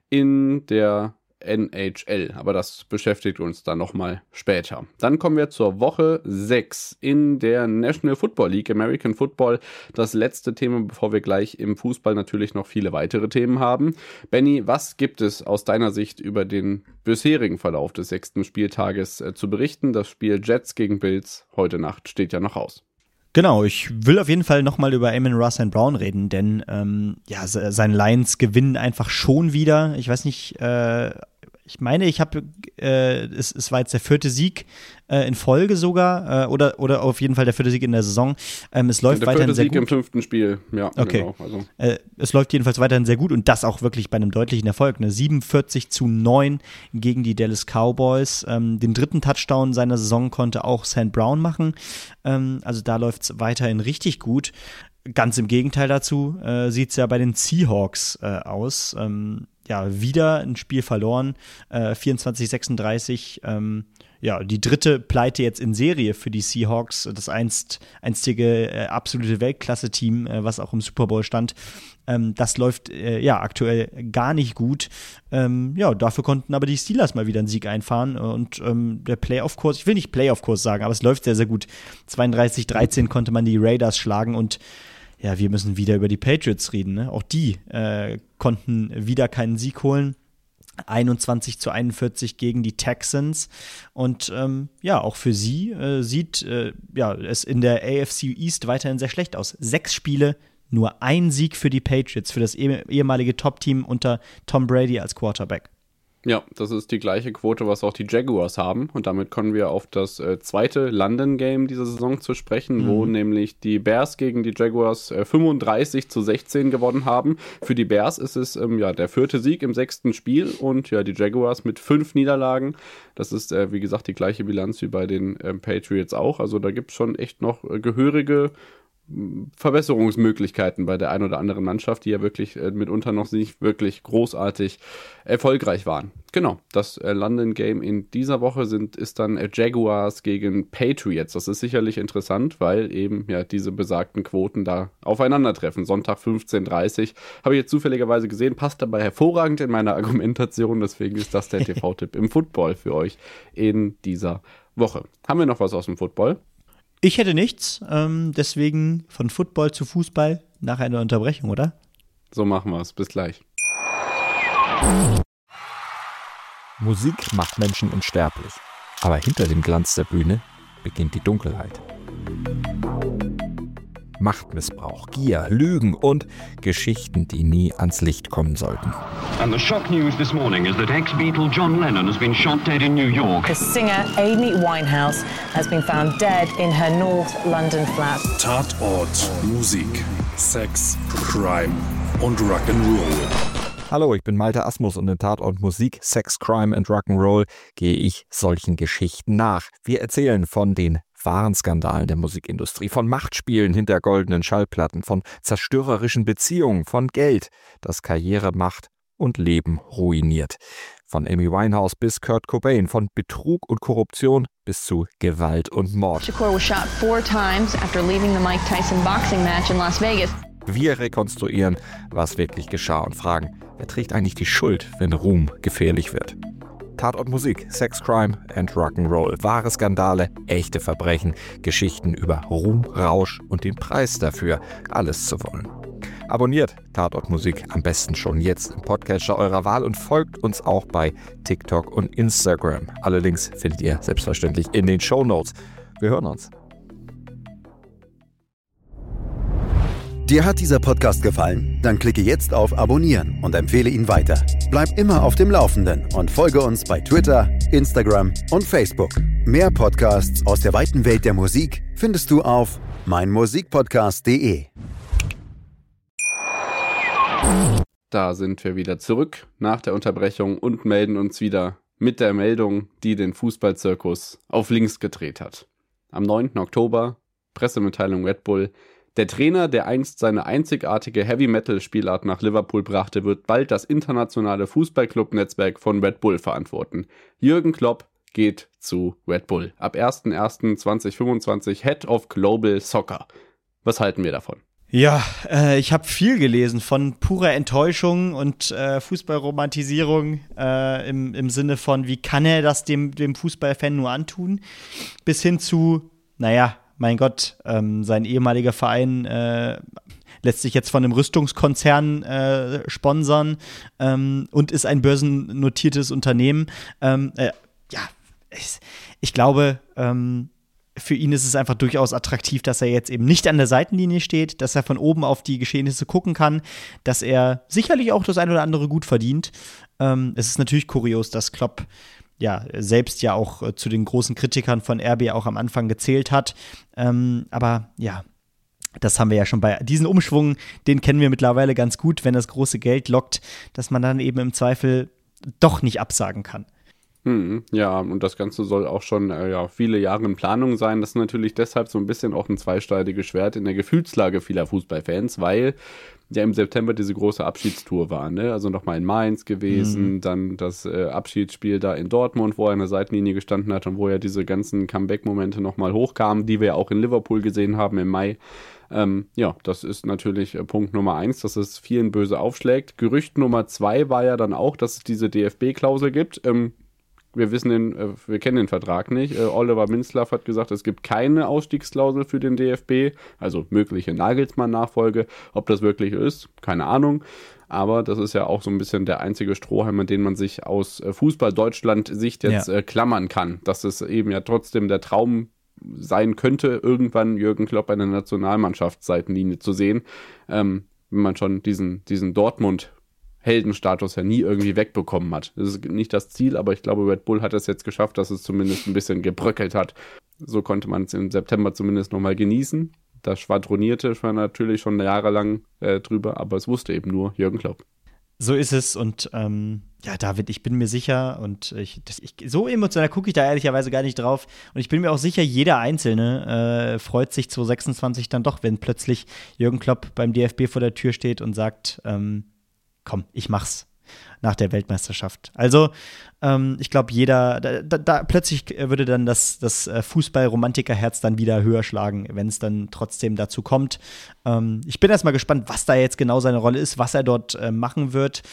in der NHL, aber das beschäftigt uns dann nochmal später. Dann kommen wir zur Woche 6 in der National Football League, American Football. Das letzte Thema, bevor wir gleich im Fußball natürlich noch viele weitere Themen haben. Benny, was gibt es aus deiner Sicht über den bisherigen Verlauf des 6. Spieltages zu berichten? Das Spiel Jets gegen Bills heute Nacht steht ja noch aus. Genau, ich will auf jeden Fall nochmal über Amon-Ra St. Brown reden, denn seine Lions gewinnen einfach schon wieder. Ich weiß nicht, ich meine, es war jetzt der 4. Sieg in Folge sogar, oder auf jeden Fall der 4. Sieg in der Saison. Es läuft weiterhin sehr gut. Der 4. Sieg im 5. Spiel, ja, okay. Genau. Also. Es läuft jedenfalls weiterhin sehr gut und das auch wirklich bei einem deutlichen Erfolg. 47-9 gegen die Dallas Cowboys. Den 3. Touchdown seiner Saison konnte auch St. Brown machen. Also da läuft es weiterhin richtig gut. Ganz im Gegenteil dazu sieht es ja bei den Seahawks aus. wieder ein Spiel verloren, 24-36, die dritte Pleite jetzt in Serie für die Seahawks, das einstige absolute Weltklasse-Team, was auch im Super Bowl stand. Das läuft aktuell gar nicht gut. Dafür konnten aber die Steelers mal wieder einen Sieg einfahren und der Playoff-Kurs, ich will nicht Playoff-Kurs sagen, aber es läuft sehr, sehr gut. 32-13 konnte man die Raiders schlagen und ja, wir müssen wieder über die Patriots reden. Ne? Auch die konnten wieder keinen Sieg holen. 21-41 gegen die Texans. Und auch für sie sieht es in der AFC East weiterhin sehr schlecht aus. 6 Spiele, nur ein Sieg für die Patriots, für das ehemalige Top-Team unter Tom Brady als Quarterback. Ja, das ist die gleiche Quote, was auch die Jaguars haben. Und damit kommen wir auf das zweite London-Game dieser Saison zu sprechen, wo nämlich die Bears gegen die Jaguars 35-16 gewonnen haben. Für die Bears ist es der 4. Sieg im 6. Spiel und die Jaguars mit 5 Niederlagen. Das ist, wie gesagt, die gleiche Bilanz wie bei den Patriots auch. Also da gibt es schon echt noch gehörige Verbesserungsmöglichkeiten bei der einen oder anderen Mannschaft, die ja wirklich mitunter noch nicht wirklich großartig erfolgreich waren. Genau, das London Game in dieser Woche ist dann Jaguars gegen Patriots. Das ist sicherlich interessant, weil eben diese besagten Quoten da aufeinandertreffen. Sonntag 15:30 habe ich jetzt zufälligerweise gesehen, passt dabei hervorragend in meiner Argumentation, deswegen ist das der TV-Tipp im Football für euch in dieser Woche. Haben wir noch was aus dem Football? Ich hätte nichts, deswegen von Football zu Fußball nach einer Unterbrechung, oder? So machen wir es. Bis gleich. Musik macht Menschen unsterblich. Aber hinter dem Glanz der Bühne beginnt die Dunkelheit. Machtmissbrauch, Gier, Lügen und Geschichten, die nie ans Licht kommen sollten. And the shock news this morning is that ex-Beatle John Lennon has been shot dead in New York. The singer Amy Winehouse has been found dead in her North London flat. Tatort, Musik, Sex, Crime und Rock'n'Roll. Hallo, ich bin Malte Asmus und in Tatort Musik, Sex, Crime and Rock'n'Roll gehe ich solchen Geschichten nach. Wir erzählen von den wahren Skandalen der Musikindustrie, von Machtspielen hinter goldenen Schallplatten, von zerstörerischen Beziehungen, von Geld, das Karriere, Macht und Leben ruiniert. Von Amy Winehouse bis Kurt Cobain, von Betrug und Korruption bis zu Gewalt und Mord. Shakur was shot 4 times after leaving the Mike Tyson boxing match in Las Vegas. Wir rekonstruieren, was wirklich geschah und fragen, wer trägt eigentlich die Schuld, wenn Ruhm gefährlich wird? Tatort Musik, Sex, Crime and Rock'n'Roll. Wahre Skandale, echte Verbrechen, Geschichten über Ruhm, Rausch und den Preis dafür, alles zu wollen. Abonniert Tatort Musik am besten schon jetzt im Podcatcher eurer Wahl und folgt uns auch bei TikTok und Instagram. Alle Links findet ihr selbstverständlich in den Shownotes. Wir hören uns. Dir hat dieser Podcast gefallen? Dann klicke jetzt auf Abonnieren und empfehle ihn weiter. Bleib immer auf dem Laufenden und folge uns bei Twitter, Instagram und Facebook. Mehr Podcasts aus der weiten Welt der Musik findest du auf meinmusikpodcast.de. Da sind wir wieder zurück nach der Unterbrechung und melden uns wieder mit der Meldung, die den Fußballzirkus auf links gedreht hat. Am 9. Oktober, Pressemitteilung Red Bull: Der Trainer, der einst seine einzigartige Heavy-Metal-Spielart nach Liverpool brachte, wird bald das internationale Fußballclub-Netzwerk von Red Bull verantworten. Jürgen Klopp geht zu Red Bull. Ab 01.01.2025 Head of Global Soccer. Was halten wir davon? Ja, ich habe viel gelesen von purer Enttäuschung und Fußballromantisierung im Sinne von, wie kann er das dem Fußballfan nur antun, bis hin zu, mein Gott, sein ehemaliger Verein lässt sich jetzt von einem Rüstungskonzern sponsern und ist ein börsennotiertes Unternehmen. Ich glaube, für ihn ist es einfach durchaus attraktiv, dass er jetzt eben nicht an der Seitenlinie steht, dass er von oben auf die Geschehnisse gucken kann, dass er sicherlich auch das eine oder andere gut verdient. Es ist natürlich kurios, dass Klopp selbst auch zu den großen Kritikern von RB auch am Anfang gezählt hat. Aber das haben wir ja schon bei diesen Umschwung, den kennen wir mittlerweile ganz gut, wenn das große Geld lockt, dass man dann eben im Zweifel doch nicht absagen kann. Ja, und das Ganze soll auch schon viele Jahre in Planung sein. Das ist natürlich deshalb so ein bisschen auch ein zweischneidiges Schwert in der Gefühlslage vieler Fußballfans, weil ja im September diese große Abschiedstour war, ne? Also nochmal in Mainz gewesen, dann das Abschiedsspiel da in Dortmund, wo er an der Seitenlinie gestanden hat und wo ja diese ganzen Comeback-Momente nochmal hochkamen, die wir ja auch in Liverpool gesehen haben im Mai. Das ist natürlich Punkt Nummer 1, dass es vielen böse aufschlägt. Gerücht Nummer 2 war ja dann auch, dass es diese DFB-Klausel gibt. Wir kennen den Vertrag nicht. Oliver Minzlaff hat gesagt, es gibt keine Ausstiegsklausel für den DFB, also mögliche Nagelsmann-Nachfolge. Ob das wirklich ist, keine Ahnung. Aber das ist ja auch so ein bisschen der einzige Strohhalm, an den man sich aus Fußball-Deutschland-Sicht jetzt klammern kann. Dass es eben ja trotzdem der Traum sein könnte, irgendwann Jürgen Klopp an der Nationalmannschaftsseitenlinie zu sehen, wenn man schon diesen Dortmund-Heldenstatus ja nie irgendwie wegbekommen hat. Das ist nicht das Ziel, aber ich glaube, Red Bull hat es jetzt geschafft, dass es zumindest ein bisschen gebröckelt hat. So konnte man es im September zumindest nochmal genießen. Das Schwadronierte war natürlich schon jahrelang drüber, aber es wusste eben nur Jürgen Klopp. So ist es und David, ich bin mir sicher und so emotional gucke ich da ehrlicherweise gar nicht drauf und ich bin mir auch sicher, jeder Einzelne freut sich 2026 dann doch, wenn plötzlich Jürgen Klopp beim DFB vor der Tür steht und sagt, komm, ich mach's nach der Weltmeisterschaft. Also ich glaube, jeder, da plötzlich würde dann das Fußball-Romantiker-Herz dann wieder höher schlagen, wenn es dann trotzdem dazu kommt. Ich bin erstmal gespannt, was da jetzt genau seine Rolle ist, was er dort machen wird.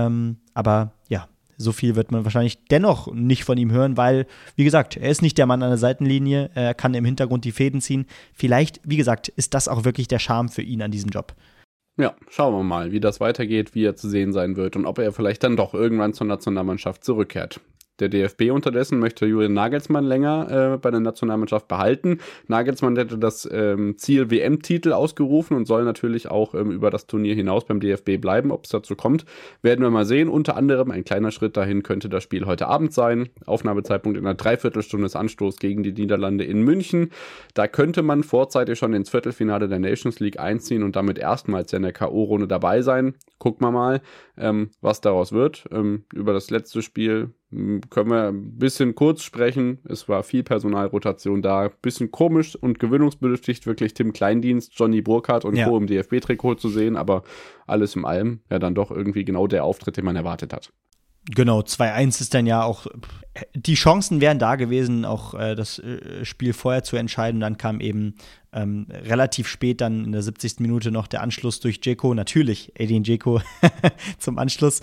Aber ja, so viel wird man wahrscheinlich dennoch nicht von ihm hören, weil, wie gesagt, er ist nicht der Mann an der Seitenlinie, er kann im Hintergrund die Fäden ziehen. Vielleicht, wie gesagt, ist das auch wirklich der Charme für ihn an diesem Job. Ja, schauen wir mal, wie das weitergeht, wie er zu sehen sein wird und ob er vielleicht dann doch irgendwann zur Nationalmannschaft zurückkehrt. Der DFB unterdessen möchte Julian Nagelsmann länger bei der Nationalmannschaft behalten. Nagelsmann hätte das Ziel WM-Titel ausgerufen und soll natürlich auch über das Turnier hinaus beim DFB bleiben. Ob es dazu kommt, werden wir mal sehen. Unter anderem ein kleiner Schritt dahin könnte das Spiel heute Abend sein. Aufnahmezeitpunkt in einer Dreiviertelstunde des Anstoß gegen die Niederlande in München. Da könnte man vorzeitig schon ins Viertelfinale der Nations League einziehen und damit erstmals in der K.O.-Runde dabei sein. Gucken wir mal, was daraus wird. Über das letzte Spiel können wir ein bisschen kurz sprechen. Es war viel Personalrotation da. Bisschen komisch und gewöhnungsbedürftig wirklich Tim Kleindienst, Johnny Burkhardt und Co. im DFB-Trikot zu sehen, aber alles in allem ja dann doch irgendwie genau der Auftritt, den man erwartet hat. Genau, 2-1 ist dann ja auch, die Chancen wären da gewesen, auch das Spiel vorher zu entscheiden. Dann kam eben relativ spät dann in der 70. Minute noch der Anschluss durch Dzeko, natürlich Edin Dzeko zum Anschluss.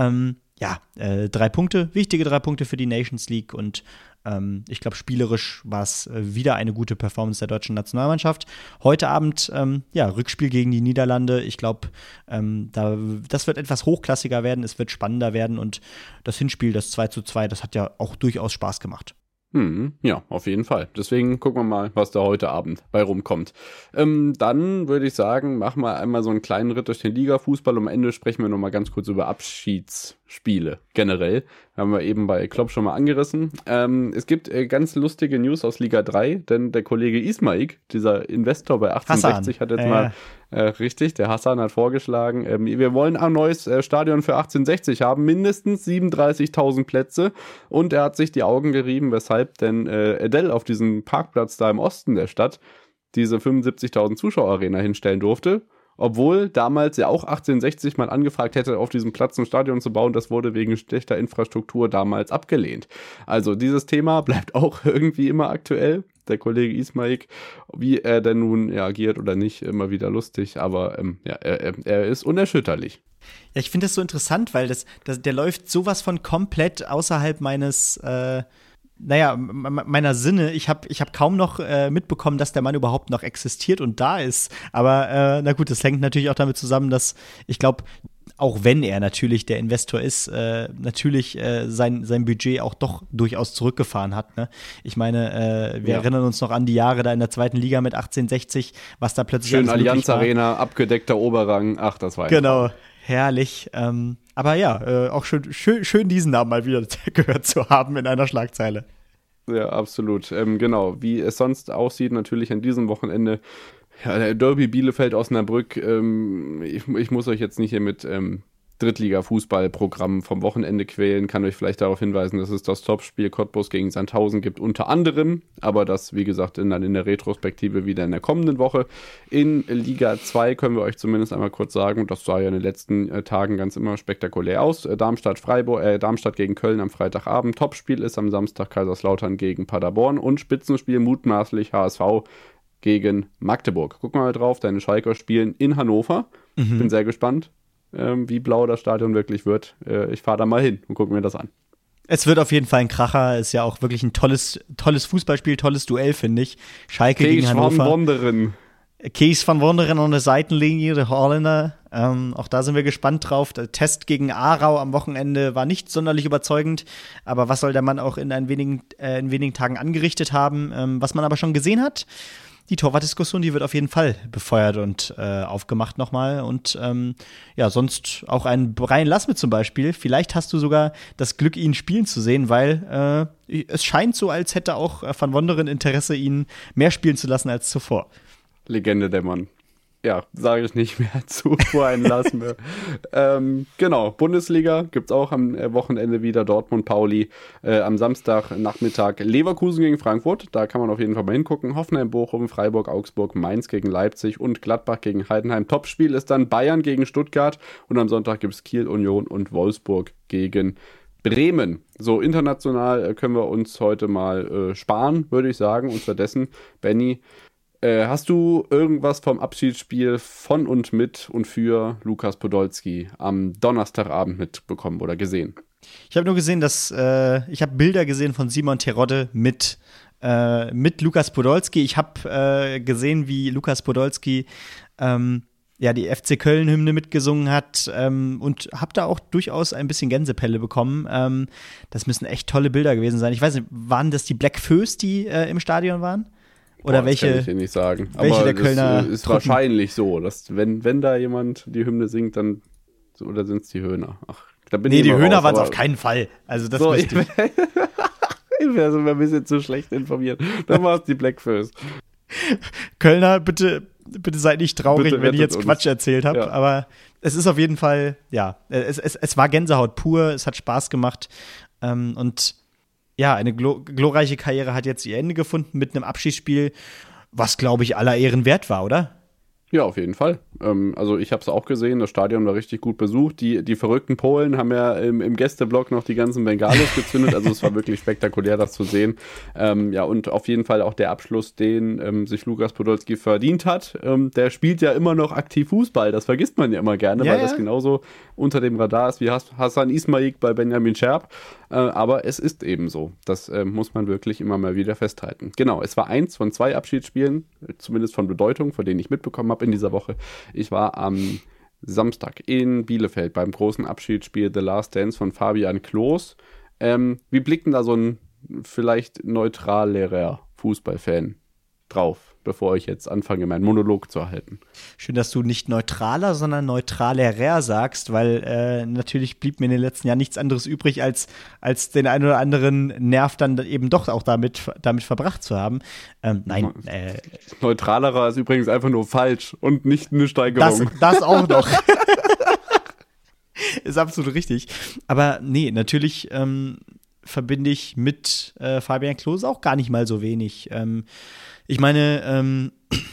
3 Punkte, wichtige 3 Punkte für die Nations League und ich glaube, spielerisch war es wieder eine gute Performance der deutschen Nationalmannschaft. Heute Abend, Rückspiel gegen die Niederlande. Ich glaube, das wird etwas hochklassiger werden, es wird spannender werden und das Hinspiel, das 2:2, das hat ja auch durchaus Spaß gemacht. Ja, auf jeden Fall. Deswegen gucken wir mal, was da heute Abend bei rumkommt. Dann würde ich sagen, machen wir einmal so einen kleinen Ritt durch den Liga-Fußball. Am Ende sprechen wir nochmal ganz kurz über Abschiedsspiele generell. Haben wir eben bei Klopp schon mal angerissen. Es gibt ganz lustige News aus Liga 3, denn der Kollege Ismaik, dieser Investor bei 1860, hat jetzt mal richtig, der Hassan hat vorgeschlagen, wir wollen ein neues Stadion für 1860 haben, mindestens 37.000 Plätze und er hat sich die Augen gerieben, weshalb denn Adele auf diesem Parkplatz da im Osten der Stadt diese 75.000 Zuschauerarena hinstellen durfte, obwohl damals ja auch 1860 mal angefragt hätte, auf diesem Platz ein Stadion zu bauen. Das wurde wegen schlechter Infrastruktur damals abgelehnt. Also dieses Thema bleibt auch irgendwie immer aktuell. Der Kollege Ismaik, wie er denn nun agiert oder nicht, immer wieder lustig. Aber er ist unerschütterlich. Ja, ich finde das so interessant, weil der läuft sowas von komplett außerhalb meines meiner Sinne. Ich hab kaum noch mitbekommen, dass der Mann überhaupt noch existiert und da ist. Aber das hängt natürlich auch damit zusammen, dass ich glaube, auch wenn er natürlich der Investor ist, natürlich sein Budget auch doch durchaus zurückgefahren hat. Ne? Ich meine, wir erinnern uns noch an die Jahre da in der 2. Liga mit 1860, was da plötzlich schön Allianz Arena, abgedeckter Oberrang. Ach, das war genau. Herrlich. Aber ja, auch schön diesen Namen mal wieder gehört zu haben in einer Schlagzeile. Ja, absolut. Genau, wie es sonst aussieht, natürlich an diesem Wochenende. Ja, der Derby Bielefeld-Osnabrück. Ich muss euch jetzt nicht hier mit Drittliga-Fußballprogramm vom Wochenende quälen, kann euch vielleicht darauf hinweisen, dass es das Topspiel Cottbus gegen Sandhausen gibt, unter anderem, aber das, wie gesagt, dann in der Retrospektive wieder in der kommenden Woche. In Liga 2 können wir euch zumindest einmal kurz sagen, das sah ja in den letzten Tagen ganz immer spektakulär aus. Darmstadt gegen Köln am Freitagabend, Topspiel ist am Samstag Kaiserslautern gegen Paderborn und Spitzenspiel mutmaßlich HSV gegen Magdeburg. Guck mal drauf, deine Schalker spielen in Hannover. Bin sehr gespannt, wie blau das Stadion wirklich wird. Ich fahre da mal hin und gucke mir das an. Es wird auf jeden Fall ein Kracher. Ist ja auch wirklich ein tolles Fußballspiel, tolles Duell, finde ich. Schalke gegen Hannover. Kees van Wonderen an der Seitenlinie, der Holländer. Auch da sind wir gespannt drauf. Der Test gegen Aarau am Wochenende war nicht sonderlich überzeugend. Aber was soll der Mann auch in wenigen Tagen angerichtet haben? Was man aber schon gesehen hat, die Torwartdiskussion, die wird auf jeden Fall befeuert und aufgemacht nochmal. Und sonst auch einen Brian Lasme zum Beispiel. Vielleicht hast du sogar das Glück, ihn spielen zu sehen, weil es scheint so, als hätte auch Van Wonderen Interesse, ihn mehr spielen zu lassen als zuvor. Legende der Mann. Ja, sage ich nicht mehr zu, Brian Lasme. Genau, Bundesliga gibt's auch am Wochenende wieder, Dortmund-Pauli. Am Samstagnachmittag Leverkusen gegen Frankfurt, da kann man auf jeden Fall mal hingucken. Hoffenheim, Bochum, Freiburg, Augsburg, Mainz gegen Leipzig und Gladbach gegen Heidenheim. Topspiel ist dann Bayern gegen Stuttgart und am Sonntag gibt's Kiel, Union und Wolfsburg gegen Bremen. So, international können wir uns heute mal sparen, würde ich sagen. Und stattdessen, Benny, hast du irgendwas vom Abschiedsspiel von und mit und für Lukas Podolski am Donnerstagabend mitbekommen oder gesehen? Ich habe nur gesehen, dass ich habe Bilder gesehen von Simon Terodde mit Lukas Podolski. Ich habe gesehen, wie Lukas Podolski die FC Köln-Hymne mitgesungen hat und habe da auch durchaus ein bisschen Gänsepelle bekommen. Das müssen echt tolle Bilder gewesen sein. Ich weiß nicht, waren das die Black Föß, die im Stadion waren? Oder welche? Das kann ich dir nicht sagen. Welche aber der Kölner das ist wahrscheinlich so, dass wenn da jemand die Hymne singt, dann oder sind es die Höhner? Ach, da bin ich die Höhner raus, waren es auf keinen Fall. Also das ich wäre so ein bisschen zu schlecht informiert. Dann war es die Black Föß. Kölner, bitte seid nicht traurig, bitte wenn ich jetzt Quatsch erzählt habe. Ja. Aber es ist auf jeden Fall, es war Gänsehaut pur, es hat Spaß gemacht. Und eine glorreiche Karriere hat jetzt ihr Ende gefunden mit einem Abschiedsspiel, was, glaube ich, aller Ehren wert war, oder? Ja, auf jeden Fall. Also ich habe es auch gesehen, das Stadion war richtig gut besucht. Die verrückten Polen haben ja im Gästeblock noch die ganzen Bengalos gezündet. Also es war wirklich spektakulär, das zu sehen. Und auf jeden Fall auch der Abschluss, den sich Lukas Podolski verdient hat. Der spielt ja immer noch aktiv Fußball. Das vergisst man ja immer gerne, weil das genauso unter dem Radar ist wie Hassan Ismail bei Benjamin Scherb. Aber es ist eben so. Das muss man wirklich immer mal wieder festhalten. Genau, es war 1 von 2 Abschiedsspielen, zumindest von Bedeutung, von denen ich mitbekommen habe in dieser Woche. Ich war am Samstag in Bielefeld beim großen Abschiedsspiel The Last Dance von Fabian Klos. Wie blickt denn da so ein vielleicht neutralerer Fußballfan drauf, bevor ich jetzt anfange, meinen Monolog zu halten? Schön, dass du nicht neutraler, sondern neutralerer sagst, weil natürlich blieb mir in den letzten Jahren nichts anderes übrig, als den einen oder anderen Nerv dann eben doch auch damit verbracht zu haben. Nein. Neutralerer ist übrigens einfach nur falsch und nicht eine Steigerung. Das auch noch. Ist absolut richtig. Aber nee, natürlich verbinde ich mit Fabian Klos auch gar nicht mal so wenig. Ich meine,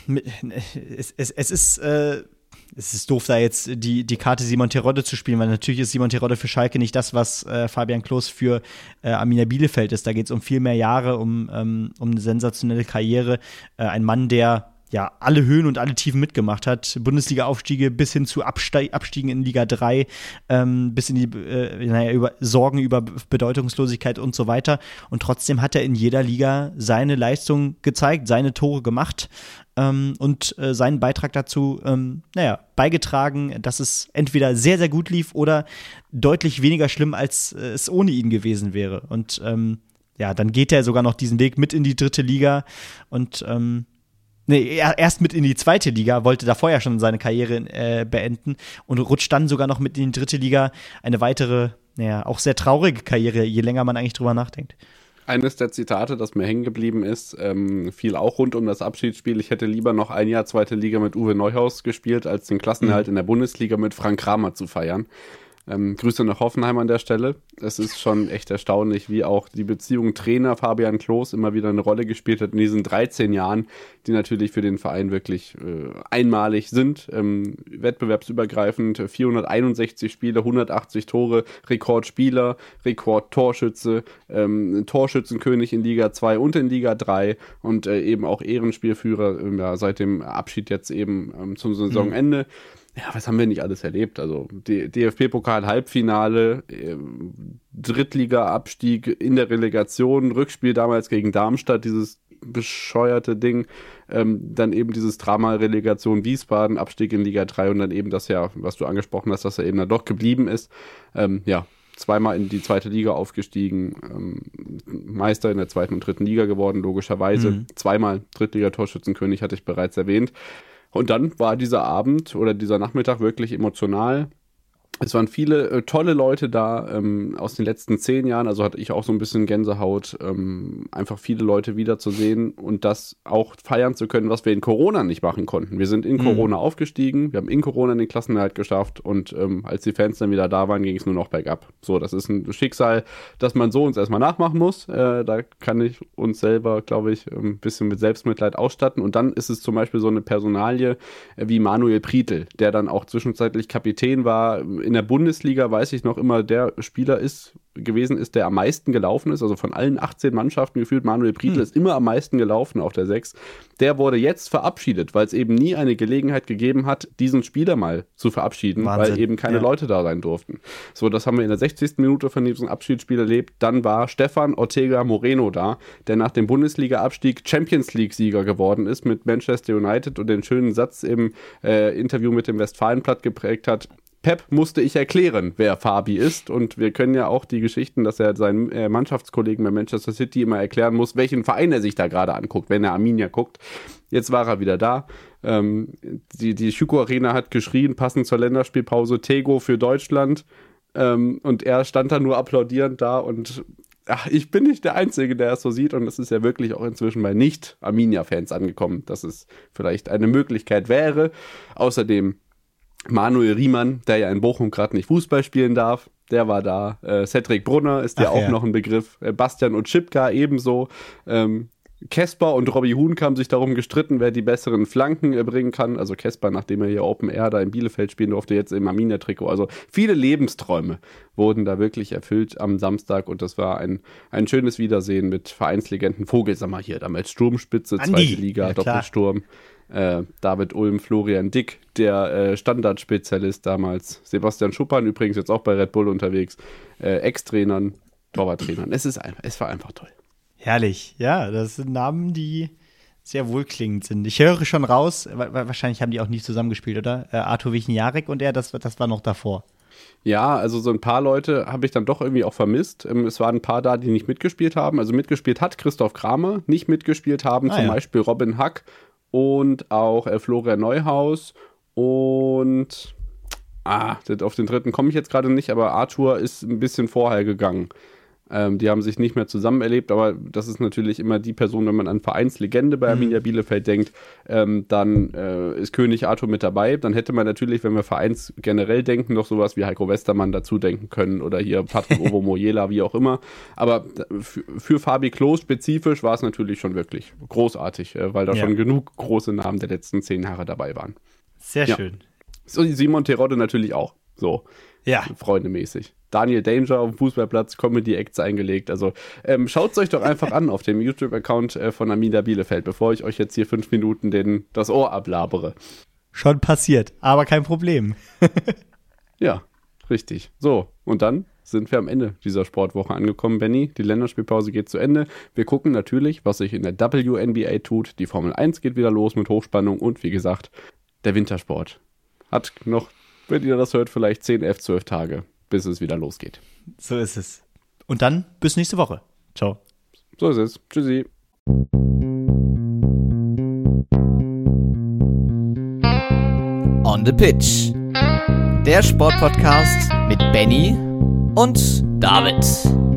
es ist doof, da jetzt die Karte Simon Terodde zu spielen, weil natürlich ist Simon Terodde für Schalke nicht das, was Fabian Klos für Arminia Bielefeld ist. Da geht es um viel mehr Jahre, um eine sensationelle Karriere. Ein Mann, der alle Höhen und alle Tiefen mitgemacht hat. Bundesliga-Aufstiege bis hin zu Abstiegen in Liga 3, bis in die Sorgen über Bedeutungslosigkeit und so weiter. Und trotzdem hat er in jeder Liga seine Leistung gezeigt, seine Tore gemacht und seinen Beitrag dazu beigetragen, dass es entweder sehr, sehr gut lief oder deutlich weniger schlimm, als es ohne ihn gewesen wäre. Und dann geht er sogar noch diesen Weg mit in die 3. Liga und erst mit in die 2. Liga, wollte davor ja schon seine Karriere beenden und rutscht dann sogar noch mit in die 3. Liga. Eine weitere, auch sehr traurige Karriere, je länger man eigentlich drüber nachdenkt. Eines der Zitate, das mir hängen geblieben ist, fiel auch rund um das Abschiedsspiel. Ich hätte lieber noch ein Jahr 2. Liga mit Uwe Neuhaus gespielt, als den Klassenerhalt in der Bundesliga mit Frank Kramer zu feiern. Grüße nach Hoffenheim an der Stelle. Es ist schon echt erstaunlich, wie auch die Beziehung Trainer Fabian Klos immer wieder eine Rolle gespielt hat in diesen 13 Jahren, die natürlich für den Verein wirklich einmalig sind. Wettbewerbsübergreifend 461 Spiele, 180 Tore, Rekordspieler, Rekordtorschütze, Torschützenkönig in Liga 2 und in Liga 3 und eben auch Ehrenspielführer seit dem Abschied jetzt eben zum Saisonende. Ja, was haben wir nicht alles erlebt? Also DFB-Pokal-Halbfinale, Drittliga-Abstieg in der Relegation, Rückspiel damals gegen Darmstadt, dieses bescheuerte Ding, dann eben dieses Drama Relegation Wiesbaden, Abstieg in Liga 3 und dann eben das Jahr, was du angesprochen hast, dass er eben dann doch geblieben ist. Zweimal in die zweite Liga aufgestiegen, Meister in der zweiten und dritten Liga geworden, logischerweise. Zweimal Drittliga-Torschützenkönig, hatte ich bereits erwähnt. Und dann war dieser Abend oder dieser Nachmittag wirklich emotional. Es waren viele tolle Leute da aus den letzten 10 Jahren, also hatte ich auch so ein bisschen Gänsehaut, einfach viele Leute wiederzusehen und das auch feiern zu können, was wir in Corona nicht machen konnten. Wir sind in Corona aufgestiegen, wir haben in Corona den Klassenerhalt geschafft und als die Fans dann wieder da waren, ging es nur noch bergab. So, das ist ein Schicksal, das man so uns erstmal nachmachen muss. Da kann ich uns selber, glaube ich, ein bisschen mit Selbstmitleid ausstatten und dann ist es zum Beispiel so eine Personalie wie Manuel Prietl, der dann auch zwischenzeitlich Kapitän war. In der Bundesliga weiß ich noch immer, der Spieler gewesen ist, der am meisten gelaufen ist, also von allen 18 Mannschaften gefühlt, Manuel Prietl ist immer am meisten gelaufen auf der 6. Der wurde jetzt verabschiedet, weil es eben nie eine Gelegenheit gegeben hat, diesen Spieler mal zu verabschieden, Wahnsinn. Weil eben keine Leute da sein durften. So, das haben wir in der 60. Minute von diesem Abschiedsspiel erlebt. Dann war Stefan Ortega Moreno da, der nach dem Bundesliga-Abstieg Champions League-Sieger geworden ist mit Manchester United und den schönen Satz im Interview mit dem Westfalenblatt geprägt hat: Pep musste ich erklären, wer Fabi ist und wir können ja auch die Geschichten, dass er seinen Mannschaftskollegen bei Manchester City immer erklären muss, welchen Verein er sich da gerade anguckt, wenn er Arminia guckt. Jetzt war er wieder da. Die Schüko Arena hat geschrien, passend zur Länderspielpause, Tego für Deutschland und er stand da nur applaudierend da und ich bin nicht der Einzige, der es so sieht und es ist ja wirklich auch inzwischen bei Nicht-Arminia-Fans angekommen, dass es vielleicht eine Möglichkeit wäre. Außerdem Manuel Riemann, der ja in Bochum gerade nicht Fußball spielen darf, der war da. Cedric Brunner ist ja auch noch ein Begriff. Bastian Otschipka ebenso. Kesper und Robbie Huhn haben sich darum gestritten, wer die besseren Flanken bringen kann. Also Kesper, nachdem er hier Open Air da in Bielefeld spielen durfte, jetzt im Arminia-Trikot. Also viele Lebensträume wurden da wirklich erfüllt am Samstag und das war ein schönes Wiedersehen mit Vereinslegenden. Vogelsammer hier, damals Sturmspitze, zweite Liga, Doppelsturm. David Ulm, Florian Dick, der Standardspezialist damals, Sebastian Schuppan, übrigens jetzt auch bei Red Bull unterwegs, Ex-Trainern, Torwarttrainern. Es war einfach toll. Herrlich, ja, das sind Namen, die sehr wohlklingend sind. Ich höre schon raus, wahrscheinlich haben die auch nie zusammengespielt, oder? Arthur Wichniarek und er, das war noch davor. Ja, also so ein paar Leute habe ich dann doch irgendwie auch vermisst. Es waren ein paar da, die nicht mitgespielt haben. Also mitgespielt hat Christoph Kramer, nicht mitgespielt haben zum Beispiel Robin Hack und auch Florian Neuhaus und auf den dritten komme ich jetzt gerade nicht, aber Arthur ist ein bisschen vorher gegangen. Die haben sich nicht mehr zusammen erlebt, aber das ist natürlich immer die Person, wenn man an Vereinslegende bei Arminia Bielefeld denkt, dann ist König Arthur mit dabei. Dann hätte man natürlich, wenn wir Vereins generell denken, noch sowas wie Heiko Westermann dazu denken können oder hier Patrick Ovomoyela, wie auch immer. Aber für Fabi Klos spezifisch war es natürlich schon wirklich großartig, weil da schon genug große Namen der letzten 10 Jahre dabei waren. Sehr schön. So, Simon Terodde natürlich auch. So. Ja. Freundemäßig. Daniel Danger auf dem Fußballplatz, Comedy-Acts eingelegt. Also schaut es euch doch einfach an auf dem YouTube-Account von Arminia Bielefeld, bevor ich euch jetzt hier 5 Minuten das Ohr ablabere. Schon passiert, aber kein Problem. Ja, richtig. So, und dann sind wir am Ende dieser Sportwoche angekommen, Benny. Die Länderspielpause geht zu Ende. Wir gucken natürlich, was sich in der WNBA tut. Die Formel 1 geht wieder los mit Hochspannung und wie gesagt, der Wintersport hat noch, wenn ihr das hört, vielleicht 10, 11, 12 Tage, bis es wieder losgeht. So ist es. Und dann bis nächste Woche. Ciao. So ist es. Tschüssi. On the Pitch. Der Sportpodcast mit Benny und David.